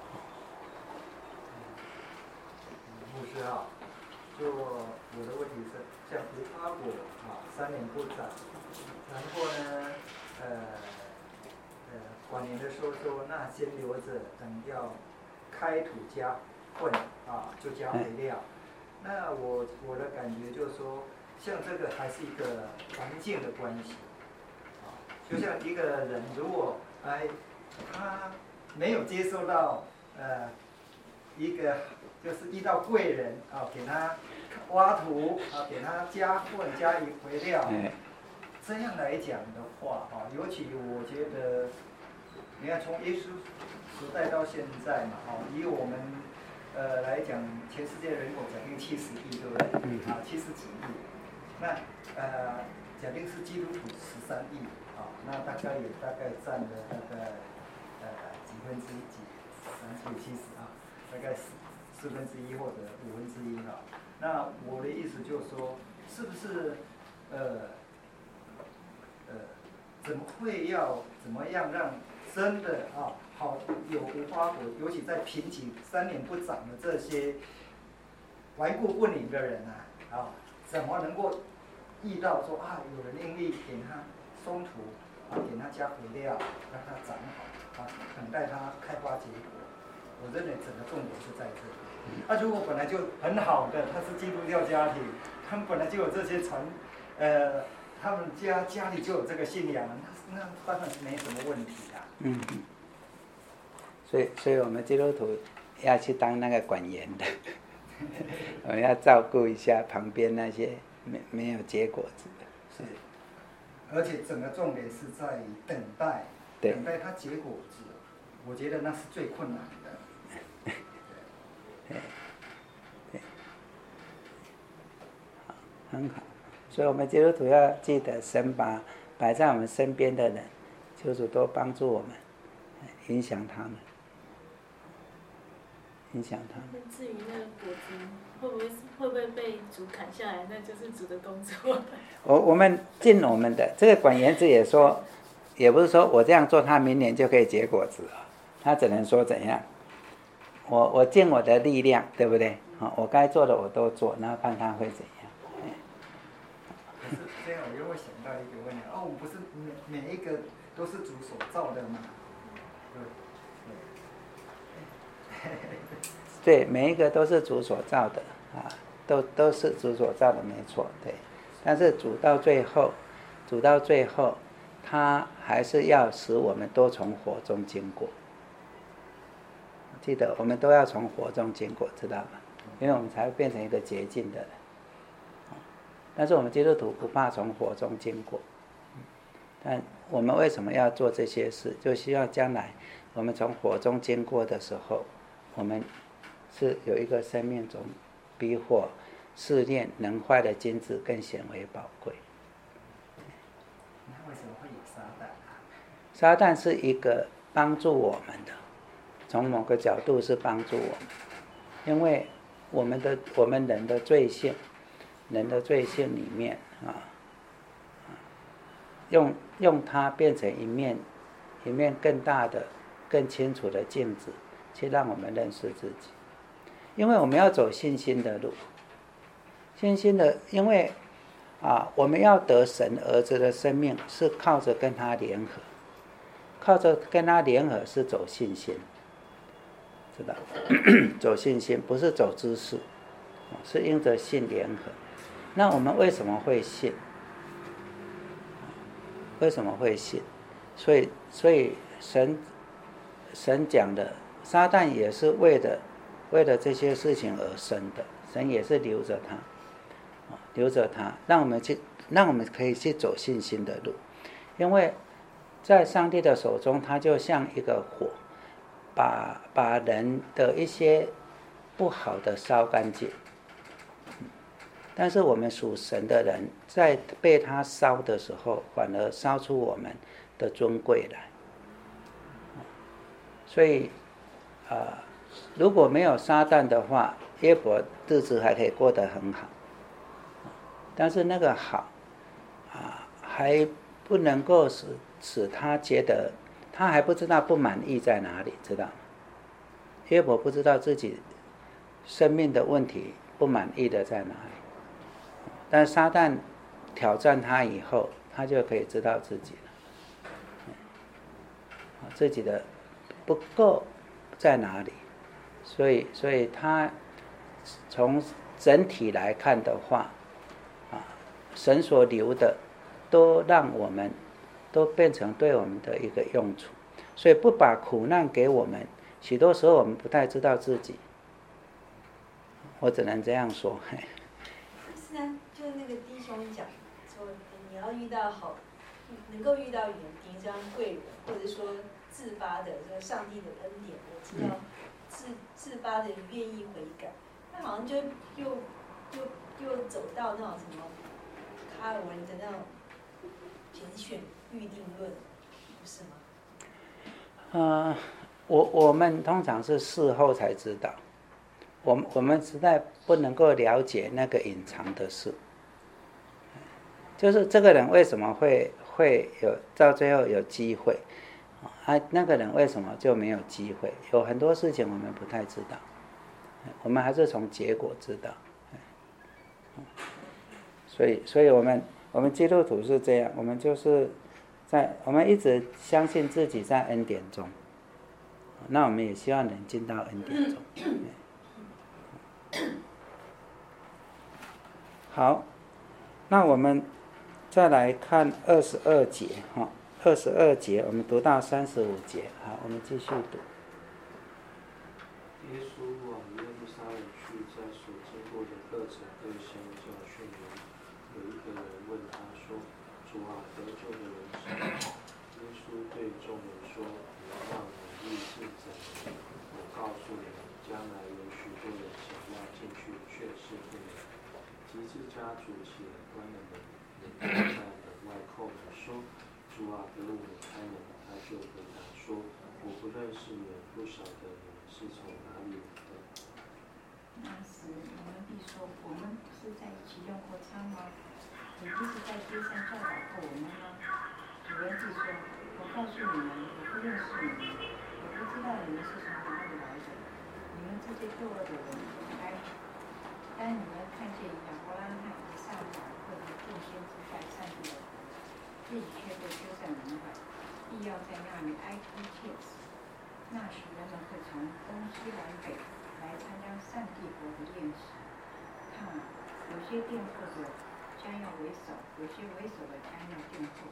牧师啊，就我的问题是，像无花果啊，三年不长，然后呢，呃，呃，晚年的时候说，那先留着，等要开土加混啊，就加肥料。 那我我的感觉就是说，像这个还是一个环境的关系，啊，就像一个人如果哎他没有接受到呃一个就是遇到贵人啊，给他挖土啊，给他加混加以肥料，这样来讲的话啊，尤其我觉得，你看从耶稣时代到现在嘛，啊，以我们呃来讲，全世界人口假定七十亿，对不对？啊，七十几亿，那呃假定是基督徒十三亿，啊，那大概也大概占了大概呃几分之几，三除以七十啊，大概四四分之一或者五分之一啊。那我的意思就是说，是不是呃呃怎么会要怎么样让真的啊好有无花果，尤其在贫瘠三年不长的这些顽固不灵的人啊啊，怎么能够遇到说啊有人愿意给他松土啊，给他加肥料，让他长好啊，等待他开花结果。我认为整个重点是在这里。那、啊、如果本来就很好的，他是基督教家庭，他们本来就有这些传，呃，他们家家里就有这个信仰，那那当然是没什么问题的。 嗯，所以所以我们基督徒要去当那个管盐的，我们要照顾一下旁边那些没没有结果子的。 是，而且整个重点是在等待，等待它结果子，我觉得那是最困难的。 对，对，好，很好。所以我们基督徒要记得，神把摆在我们身边的人，求主多帮助我们，影响他们，影响他们。 至于那个果子会不会会不会被主砍下来，那就是主的工作。 我我们尽我们的，这个管园子也说，也不是说我这样做，他明年就可以结果子啊，他只能说怎样。我我尽我的力量，对不对？啊，我该做的我都做，然后看他会怎样。 可是这样我又会想到一个问题，哦，我们不是每每一个都是主所造的吗？ 对，每一个都是主所造的啊，都都是主所造的，没错，对。但是主到最后，主到最后，他还是要使我们都从火中经过。记得我们都要从火中经过，知道吗？因为我们才会变成一个洁净的人。但是我们基督徒不怕从火中经过，但我们为什么要做这些事？就希望将来我们从火中经过的时候，我们是有一个生命中比火试炼能坏的金子更显为宝贵。 那为什么会有撒旦啊？ 撒旦是一个帮助我们的。从某个角度是帮助我们，因为我们的我们人的罪性，人的罪性里面啊，用用它变成一面一面更大的、更清楚的镜子，去让我们认识自己。因为我们要走信心的路，信心的，因为啊，我们要得神儿子的生命，是靠着跟他联合，靠着跟他联合是走信心。知道走信心不是走知识，是因着信联合。那我们为什么会信？为什么会信？所以，所以神神讲的，撒旦也是为了为了这些事情而生的。神也是留着他，留着他，让我们去，让我们可以去走信心的路。因为在上帝的手中，他就像一个火。把把人的一些不好的烧干净，但是我们属神的人，在被他烧的时候，反而烧出我们的尊贵来。所以，啊、呃，如果没有撒旦的话，约伯日子还可以过得很好。但是那个好，啊，还不能够使使他觉得。他还不知道不满意在哪里，知道吗？约伯不知道自己生命的问题不满意的在哪里，但撒旦挑战他以后，他就可以知道自己了，自己的不够在哪里，所以，所以他从整体来看的话，啊，神所留的都让我们都变成对我们的一个用处，所以不把苦难给我们，许多时候我们不太知道自己，我只能这样说。 是啊，就那个弟兄讲说，你要遇到好，能够遇到远敌这样贵人，或者说自发的这个上帝的恩典，我知道自自发的愿意悔改，那好像就又又又走到那种什么卡尔文的那种拣选预定论，不是吗？ 呃，我我们通常是事后才知道，我们我们实在不能够了解那个隐藏的事，就是这个人为什么会会有到最后有机会，啊，那个人为什么就没有机会？有很多事情我们不太知道，我们还是从结果知道。所以，所以我们我们基督徒是这样，我们就是在我们一直相信自己在恩典中，那我们也希望能进到恩典中。好，那我们再来看二十二节哈，二十二节我们读到三十五节，好，我们继续读。 耶稣往耶路撒冷去，在所经过的各城各乡教训人。有一个人问他说：“主啊，得救的人是谁？”耶稣对众人说：“你要努力进窄门。我告诉你们，将来有许多人想要进去，却是不能。”及至家主起来关了门，人在门外叩门说：“主啊，给我们开门。”他就回答说：“我不认识你们，不晓得你们是从哪里来的。” 那时你们必说：“我们不是在一起用过餐吗？你不是在街上教导过我们吗？”主人必说：“我告诉你们，我不认识你们，我不知道你们是从哪里来的。你们这些作恶的人，该当你们看见亚伯拉罕、以撒、雅各和众先知在上帝的国，自己却被丢在门外，必要在那里哀哭切齿。那时人们会从东西南北来参加上帝国的宴席。看啊，有些佃户的将要为首，有些为首的将要佃户。”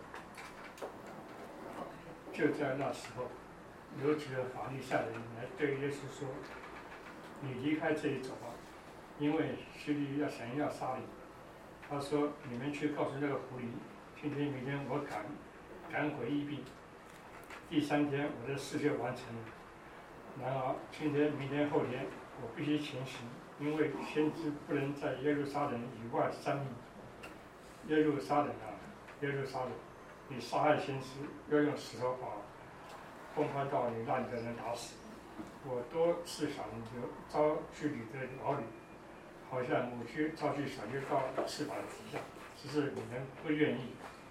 就在那时候，有几个法利赛人来对耶稣说：“你离开这里走吧，因为希律要想要杀你。”他说：“你们去告诉那个狐狸，今天明天我赶赶回疫病，第三天我的事就完成了。然而今天、明天、后天我必须前行，因为先知不能在耶路撒冷以外三里。耶路撒冷啊，耶路撒冷，你杀害先知，要用石头把奉派到你那里的人打死。我多次想留招去你的牢里，好像母鸡招去小鸡到翅膀底下，只是你们不愿意。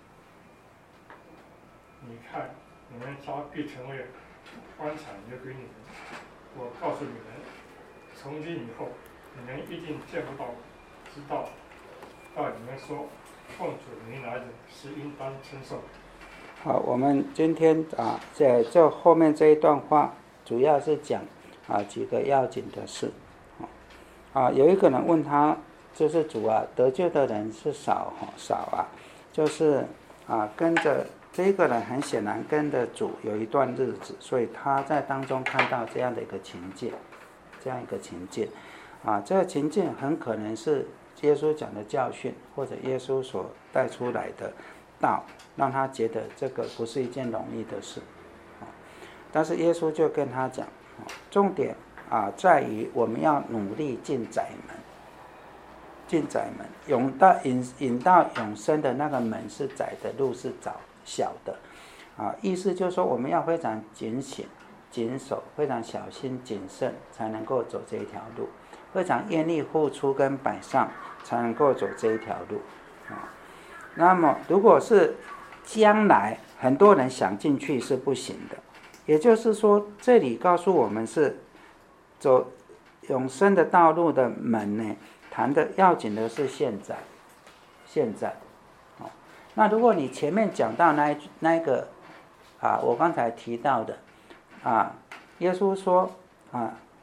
你看，你们家必成为官产留给你们。我告诉你们，从今以后，你们一定见不到我，直到到你们说奉主名来的是应当称颂。 好，我们今天啊，在这后面这一段话，主要是讲啊几个要紧的事。啊，有一个人问他，就是主啊，得救的人是少少啊，就是啊跟着这个人很显然跟着主有一段日子，所以他在当中看到这样的一个情境，这样一个情境，啊，这个情境很可能是耶稣讲的教训，或者耶稣所带出来的道，让他觉得这个不是一件容易的事，啊，但是耶稣就跟他讲，啊，重点啊在于我们要努力进窄门，进窄门，引到引引到永生的那个门是窄的，路是早小的，啊，意思就是说我们要非常警醒、谨守，非常小心谨慎，才能够走这一条路，非常愿意付出跟摆上，才能够走这一条路，啊。那么如果是将来很多人想进去是不行的，也就是说这里告诉我们是走永生的道路的门呢，谈的要紧的是现在，现在，哦，那如果你前面讲到那一那一个啊，我刚才提到的啊，耶稣说啊，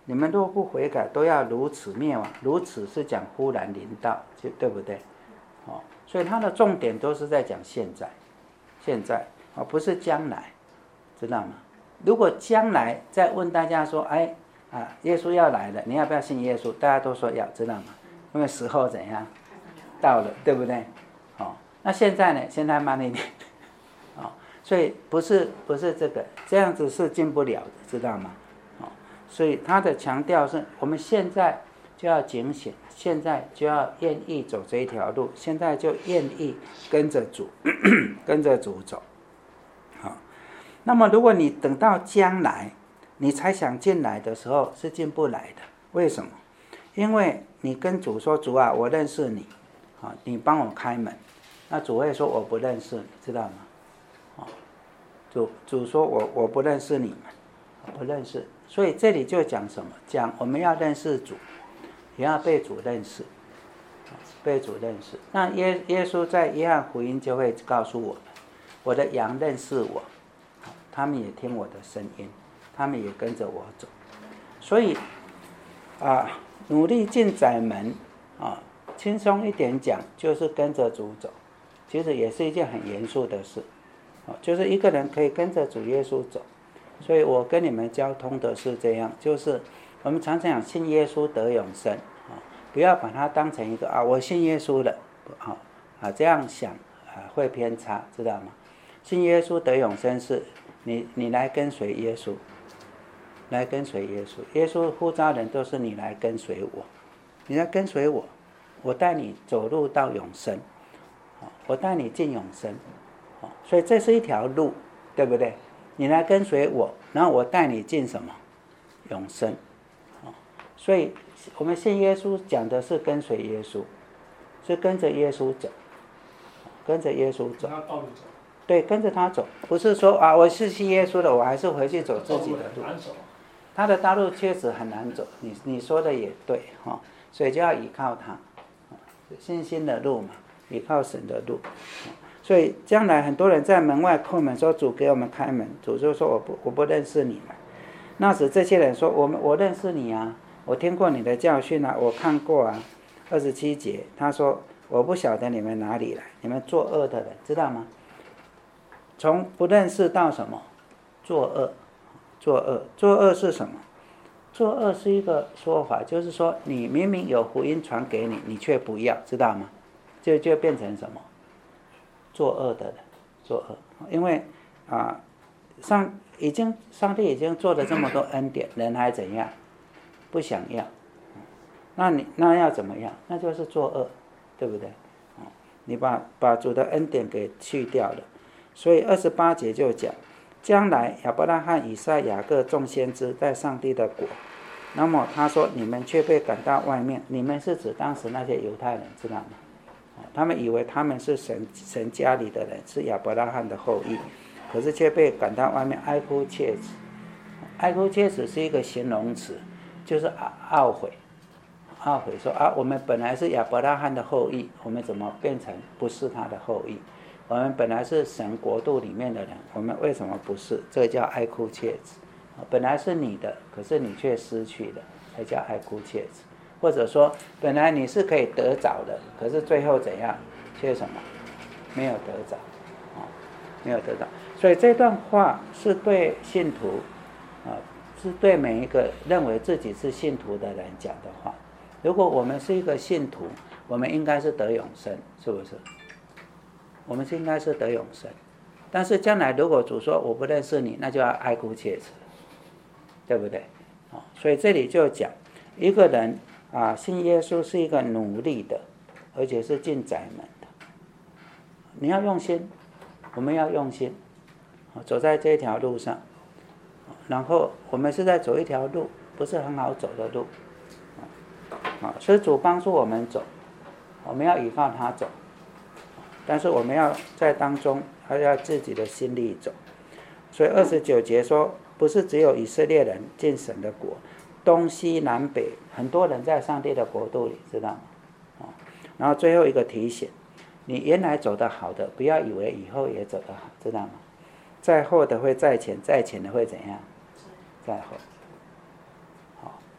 你们若不悔改，都要如此灭亡。如此是讲忽然临到，对不对？哦，所以它的重点都是在讲现在，现在哦，不是将来，知道吗？如果将来再问大家说，哎啊，耶稣要来了，你要不要信耶稣？大家都说要，知道吗？因为时候怎样到了，对不对？哦，那现在呢？现在慢一点，哦，所以不是不是这个，这样子是进不了的，知道吗？哦，所以他的强调是我们现在就要警醒，现在就要愿意走这一条路，现在就愿意跟着主，跟着主走。好，那么如果你等到将来，你才想进来的时候，是进不来的。为什么？因为你跟主说，主啊，我认识你，啊，你帮我开门。那主会说我不认识你，知道吗？啊，主主说我我不认识你们，我不认识。所以这里就讲什么？讲我们要认识主，也要被主认识，被主认识。那耶耶稣在约翰福音就会告诉我们，我的羊认识我，他们也听我的声音，他们也跟着我走。所以啊，努力进窄门啊，轻松一点讲，就是跟着主走。其实也是一件很严肃的事，就是一个人可以跟着主耶稣走。所以我跟你们交通的是这样，就是我们常常讲信耶稣得永生，不要把它当成一个啊，我信耶稣了，啊啊这样想啊会偏差，知道吗？信耶稣得永生是你你来跟随耶稣，来跟随耶稣，耶稣呼召人都是你来跟随我，你来跟随我，我带你走路到永生。我带你进永生，所以这是一条路，对不对？你来跟随我，然后我带你进什么？永生。所以我们信耶稣讲的是跟随耶稣，是跟着耶稣走，跟着耶稣走。对，跟着他走，不是说啊，我是信耶稣的，我还是回去走自己的路。他的道路确实很难走，你你说的也对哈，所以就要依靠他，信心的路嘛。依靠神的路，所以将来很多人在门外叩门说，主给我们开门，主就说我不我不认识你们。那时这些人说，我们我认识你啊，我听过你的教训啊，我看过啊。二十七节他说，我不晓得你们哪里来，你们作恶的人，知道吗？从不认识到什么？作恶，作恶，作恶是什么？作恶是一个说法，就是说你明明有福音传给你，你却不要，知道吗？就就变成什么？作恶的人，作恶，因为啊，上已经上帝已经做了这么多恩典，人还怎样？不想要，那你那要怎么样？那就是作恶，对不对？你把把主的恩典给去掉了，所以二十八节就讲，将来亚伯拉罕、以撒、雅各众先知在上帝的国，那么他说你们却被赶到外面，你们是指当时那些犹太人，知道吗？他们以为他们是神神家里的人，是亚伯拉罕的后裔，可是却被赶到外面哀哭切齿。哀哭切齿是一个形容词，就是懊悔，懊悔说啊，我们本来是亚伯拉罕的后裔，我们怎么变成不是他的后裔？我们本来是神国度里面的人，我们为什么不是？这叫哀哭切齿。本来是你的，可是你却失去了，才叫哀哭切齿。或者说，本来你是可以得着的，可是最后怎样？却什么？没有得着，啊，没有得到。所以这段话是对信徒，啊，是对每一个认为自己是信徒的人讲的话。如果我们是一个信徒，我们应该是得永生，是不是？我们是应该是得永生。但是将来如果主说我不认识你，那就要哀哭切齿，对不对？啊，所以这里就讲一个人。啊，信耶稣是一个努力的，而且是进窄门的。你要用心，我们要用心，走在这条路上。然后我们是在走一条路，不是很好走的路。啊，所以主帮助我们走，我们要依靠他走。但是我们要在当中，还要自己的心力走。所以二十九节说，不是只有以色列人进神的国。东西南北很多人在上帝的国度里，知道吗？哦，然后最后一个提醒，你原来走得好的，不要以为以后也走得好，知道吗？在后的会在前，在前的会怎样？在后。好，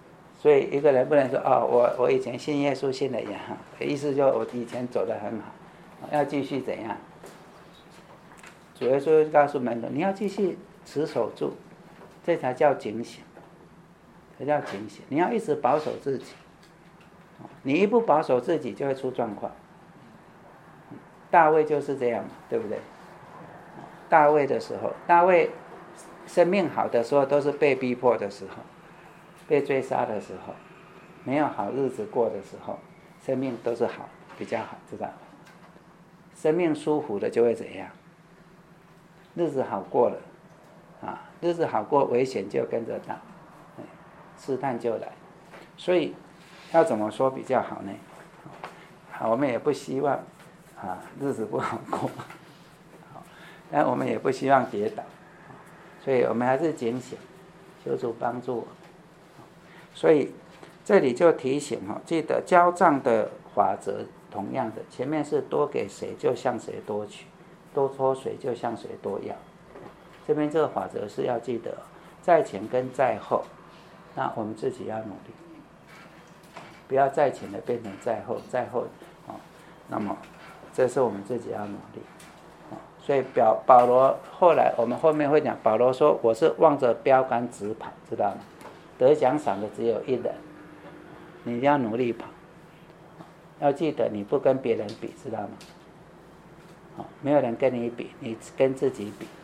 所以一个人不能说哦，我我以前信耶稣信的也好，意思就我以前走得很好，要继续怎样？主耶稣告诉门徒，你要继续持守住，这才叫警醒，这叫警醒。你要一直保守自己，你一不保守自己就会出状况。大卫就是这样嘛，对不对？大卫的时候，大卫生命好的时候都是被逼迫的时候，被追杀的时候，没有好日子过的时候，生命都是好，比较好，知道吗？生命舒服的就会怎样？日子好过了，啊，日子好过，危险就跟着到，试探就来。所以要怎么说比较好呢？啊，我们也不希望啊日子不好过，但我们也不希望跌倒，所以我们还是警醒，求主帮助我们。所以这里就提醒哈，记得交账的法则同样的，前面是多给谁就向谁多取，多托谁就向谁多要。这边这个法则是要记得，在前跟在后，那我们自己要努力，不要在前的变成在后，在后啊，那么这是我们自己要努力。所以保保罗后来我们后面会讲，保罗说我是望着标杆直跑，知道吗？得奖赏的只有一人，你一定要努力跑，要记得你不跟别人比，知道吗？好，没有人跟你比，你跟自己比。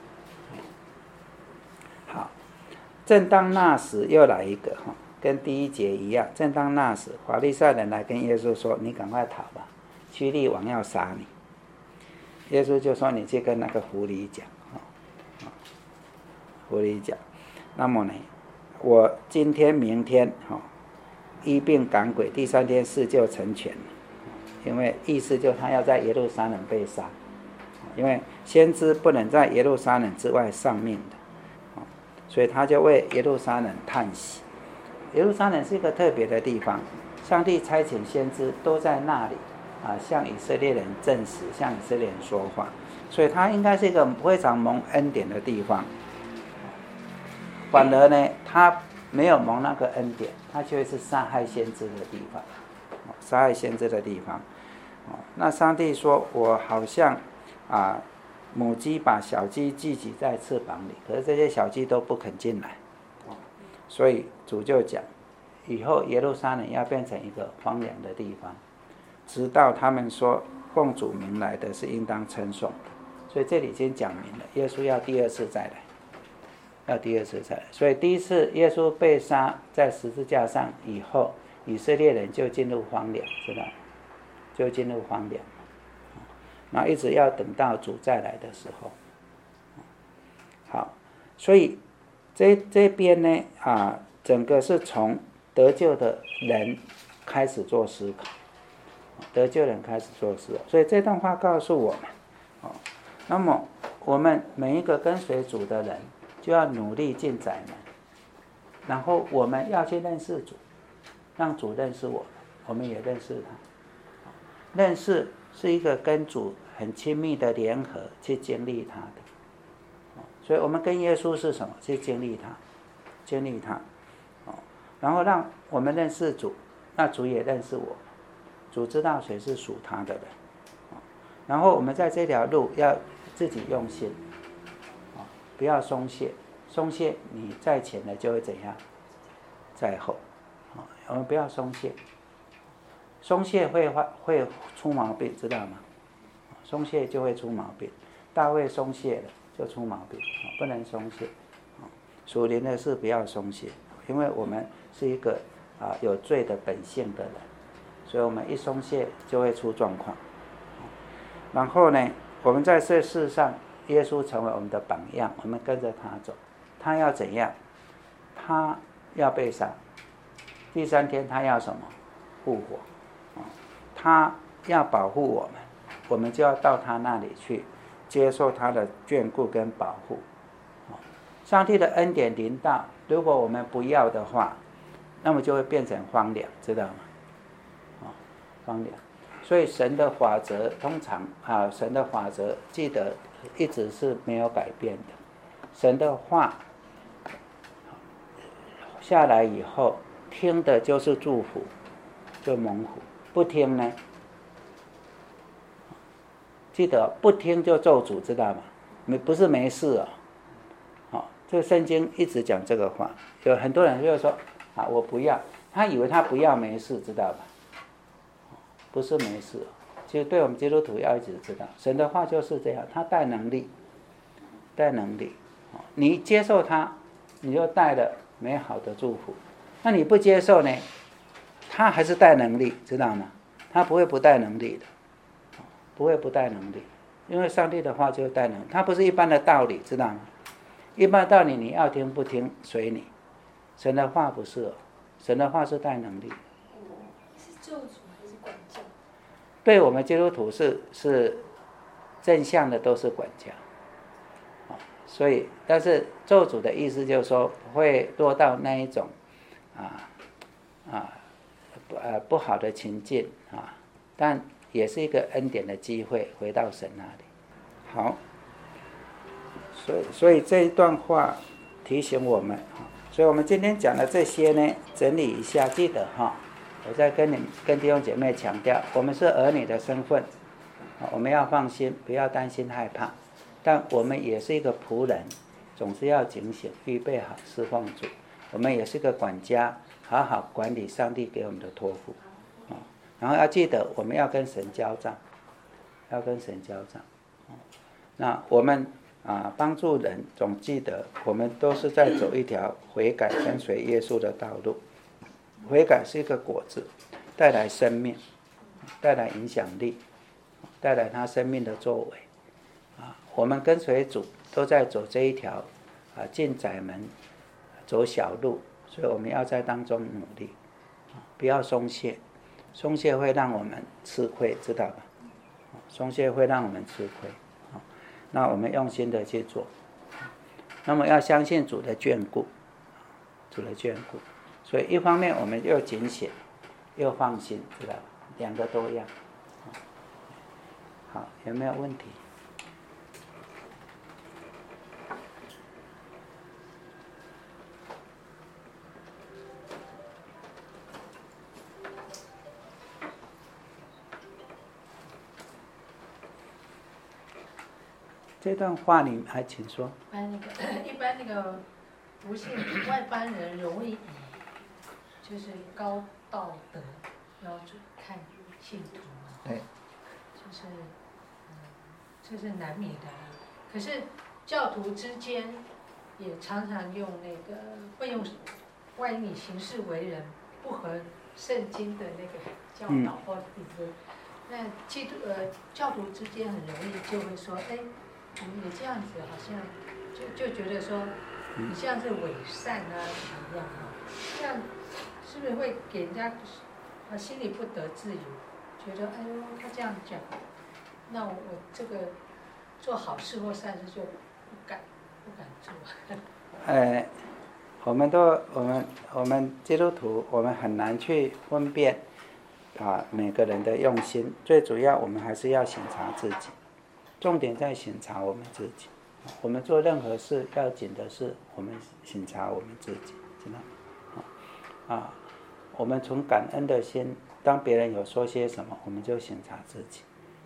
好，正当那时又来一个哈，跟第一节一样，正当那时，法利赛人来跟耶稣说：“你赶快逃吧，希律王要杀你。”耶稣就说：“你去跟那个狐狸讲，狐狸讲，那么呢，我今天、明天哈医病赶鬼，第三天事就成全了。因为意思就他要在耶路撒冷被杀，因为先知不能在耶路撒冷之外丧命的，所以他就为耶路撒冷叹息。耶路撒冷是一个特别的地方，上帝差遣先知都在那里。”啊，向以色列人证实，向以色列人说话，所以它应该是一个非常蒙恩典的地方。反而呢，他没有蒙那个恩典，他却是杀害先知的地方，杀害先知的地方。那上帝说：“我好像啊，母鸡把小鸡聚集在翅膀里，可是这些小鸡都不肯进来。”所以主就讲，以后耶路撒冷要变成一个荒凉的地方。直到他们说奉主名来的是应当称颂的，所以这里已经讲明了，耶稣要第二次再来，要第二次再来。所以第一次耶稣被杀在十字架上以后，以色列人就进入荒凉，知道吗？就进入荒凉，然后一直要等到主再来的时候。好，所以这这边呢啊，整个是从得救的人开始做思考。得救人开始做事，所以这段话告诉我们，哦，那么我们每一个跟随主的人，就要努力进窄门，然后我们要去认识主，让主认识我们，我们也认识他。认识是一个跟主很亲密的联合，去经历他的。所以我们跟耶稣是什么？去经历他，经历他，然后让我们认识主，那主也认识我。主知道谁是属他的人，然后我们在这条路要自己用心，不要松懈，松懈你在前的就会怎样，在后，我们不要松懈，松懈会会出毛病，知道吗？松懈就会出毛病，大卫松懈了就出毛病，不能松懈，属灵的事不要松懈，因为我们是一个啊有罪的本性的人。所以我们一松懈就会出状况。然后呢，我们在这世上，耶稣成为我们的榜样，我们跟着他走。他要怎样？他要被杀，第三天他要什么？复活。他要保护我们，我们就要到他那里去，接受他的眷顾跟保护。上帝的恩典临到，如果我们不要的话，那么就会变成荒凉，知道吗？荒凉，所以神的法则通常啊，神的法则记得一直是没有改变的。神的话下来以后， 听的就是祝福，就蒙福；不听呢，记得不听就咒诅，知道吗？没不是没事哦。好、哦，这个圣经一直讲这个话，有很多人就说啊，我不要，他以为他不要没事，知道吧？不是没事，其实对我们基督徒要一直知道，神的话就是这样，他带能力，带能力，你接受他，你就带了美好的祝福；那你不接受呢，他还是带能力，知道吗？他不会不带能力的。不会不带能力，因为上帝的话就是带能力，它不是一般的道理，知道吗？一般的道理你要听不听随你，神的话不是，神的话是带能力。 是咒诅还是管教？ 对我们基督徒是是正向的，都是管教。所以，但是咒诅的意思就是说会落到那一种啊啊呃不好的情境啊，但也是一个恩典的机会，回到神那里。好，所以所以这一段话提醒我们，所以我们今天讲的这些呢，整理一下，记得哈，我再跟你跟弟兄姐妹强调，我们是儿女的身份，我们要放心，不要担心害怕，但我们也是一个仆人，总是要警醒，预备好侍奉主。我们也是个管家，好好管理上帝给我们的托付。然后要记得，我们要跟神交账，要跟神交账。那我们啊，帮助人，总记得我们都是在走一条悔改、跟随耶稣的道路。悔改是一个果子，带来生命，带来影响力，带来他生命的作为。啊，我们跟随主都在走这一条啊，进窄门，走小路，所以我们要在当中努力，不要松懈。松懈会让我们吃亏，知道吧？松懈会让我们吃亏。那我们用心的去做。那么要相信主的眷顾，主的眷顾。所以一方面我们又警醒，又放心，知道吧？两个都要。好，有没有问题？这段话你还请说。 一般那个一般那个不信外邦人容易以就是高道德标准看信徒嘛， 对， 就是嗯这是难免的。可是教徒之间也常常用那个会用万一你行事为人不合圣经的那个教导或者是、嗯、那基督呃教徒之间很容易就会说，哎。你这样子好像就就觉得说你这样是伪善啊怎么样啊？这样是不是会给人家啊心里不得自由，觉得哎呦他这样讲，那我我这个做好事或善事就不敢不敢做。 呃，我们都我们我们基督徒我们很难去分辨啊每个人的用心，最主要我们还是要审查自己。重点在审查我们自己，我们做任何事要紧的是我们审查我们自己，知道吗？啊，我们从感恩的心，当别人有说些什么，我们就审查自己。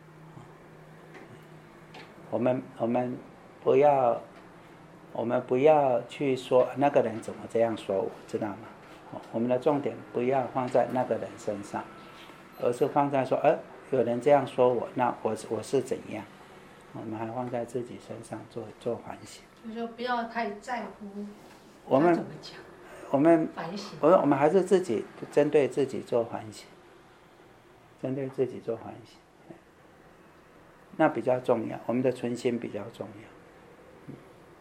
我们我们不要，我们不要去说那个人怎么这样说我，知道吗？我们的重点不要放在那个人身上，而是放在说，呃，有人这样说我，那我我是怎样？我们还放在自己身上做做反省， 就是说不要太在乎我们怎么讲， 我们反省， 我我们还是自己针对自己做反省，针对自己做反省，那比较重要，我们的存心比较重要。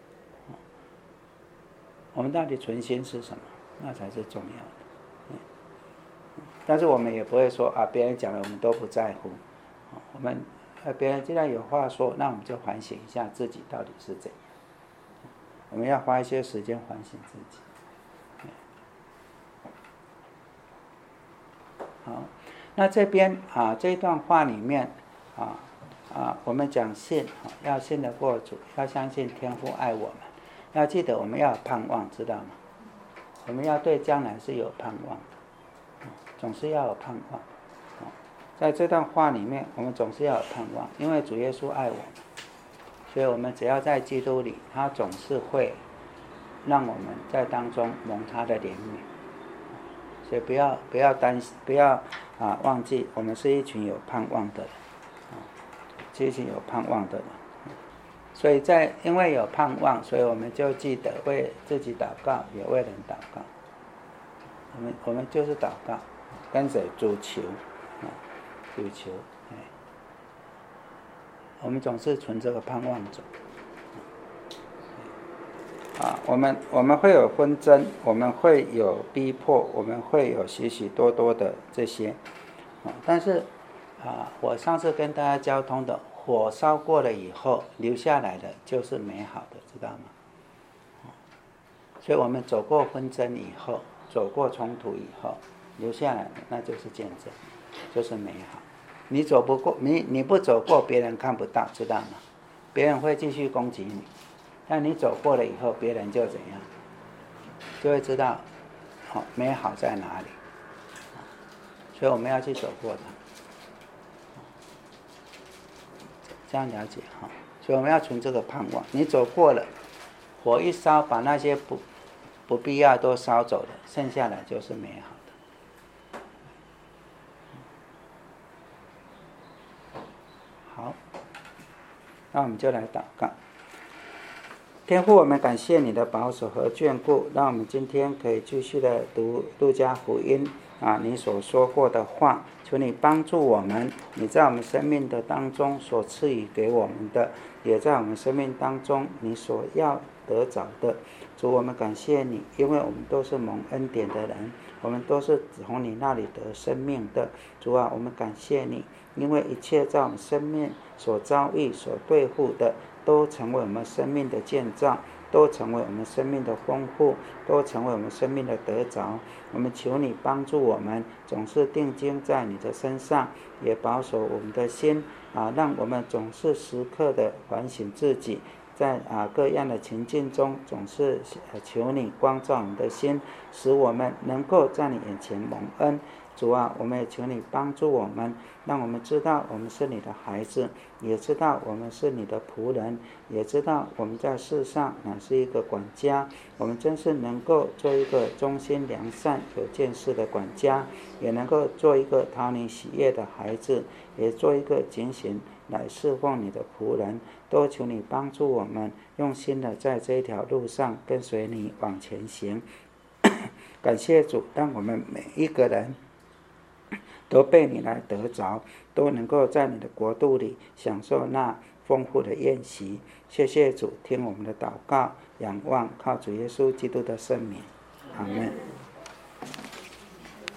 我们到底存心是什么？那才是重要的。但是我们也不会说啊，别人讲了我们都不在乎，我们。呃，别人既然有话说，那我们就反省一下自己到底是怎样。我们要花一些时间反省自己。好，那这边啊，这段话里面啊啊，我们讲信，要信得过主，要相信天父爱我们，要记得我们要盼望，知道吗？ 我们要对将来是有盼望的，总是要有盼望。在这段话里面，我们总是要有盼望，因为主耶稣爱我们，所以我们只要在基督里，他总是会让我们在当中蒙他的怜悯。所以不要不要担心，不要啊忘记，我们是一群有盼望的人，是一群有盼望的人。所以在因为有盼望，所以我们就记得为自己祷告，也为人祷告。我们我们就是祷告，跟谁主求啊？主求，哎，我们总是存这个盼望走。啊，我们我们会有纷争，我们会有逼迫，我们会有许许多多的这些，啊，但是啊，我上次跟大家交通的，火烧过了以后，留下来的就是美好的，知道吗？所以我们走过纷争以后，走过冲突以后，留下来的那就是见证，就是美好。你走不过，你你不走过，别人看不到，知道吗？别人会继续攻击你。但你走过了以后，别人就怎样，就会知道，好美好在哪里。所以我们要去走过它，这样了解哈。所以我们要存这个盼望。你走过了，火一烧，把那些不不必要都烧走了，剩下来就是美好的。好，那我们就来祷告。天父，我们感谢你的保守和眷顾，让我们今天可以继续的读路加福音啊，你所说过的话，求你帮助我们，你在我们生命的当中所赐予给我们的，也在我们生命当中你所要得着的。主，我们感谢你，因为我们都是蒙恩典的人，我们都是从你那里得生命的。主啊，我们感谢你，因为一切在我们生命所遭遇、所对付的，都成为我们生命的建造，都成为我们生命的丰富，都成为我们生命的得着。我们求你帮助我们，总是定睛在你的身上，也保守我们的心啊，让我们总是时刻的反省自己，在啊各样的情境中，总是求你光照我们的心，使我们能够在你眼前蒙恩。主啊，我们也求你帮助我们，让我们知道我们是你的孩子，也知道我们是你的仆人，也知道我们在世上乃是一个管家。我们真是能够做一个忠心良善有见识的管家，也能够做一个讨你喜悦的孩子，也做一个警醒来侍奉你的仆人。都求你帮助我们，用心的在这一条路上跟随你往前行。感谢主，让我们每一个人都被你来得着，都能够在你的国度里享受那丰富的宴席。谢谢主，听我们的祷告，仰望靠主耶稣基督的圣名，阿们。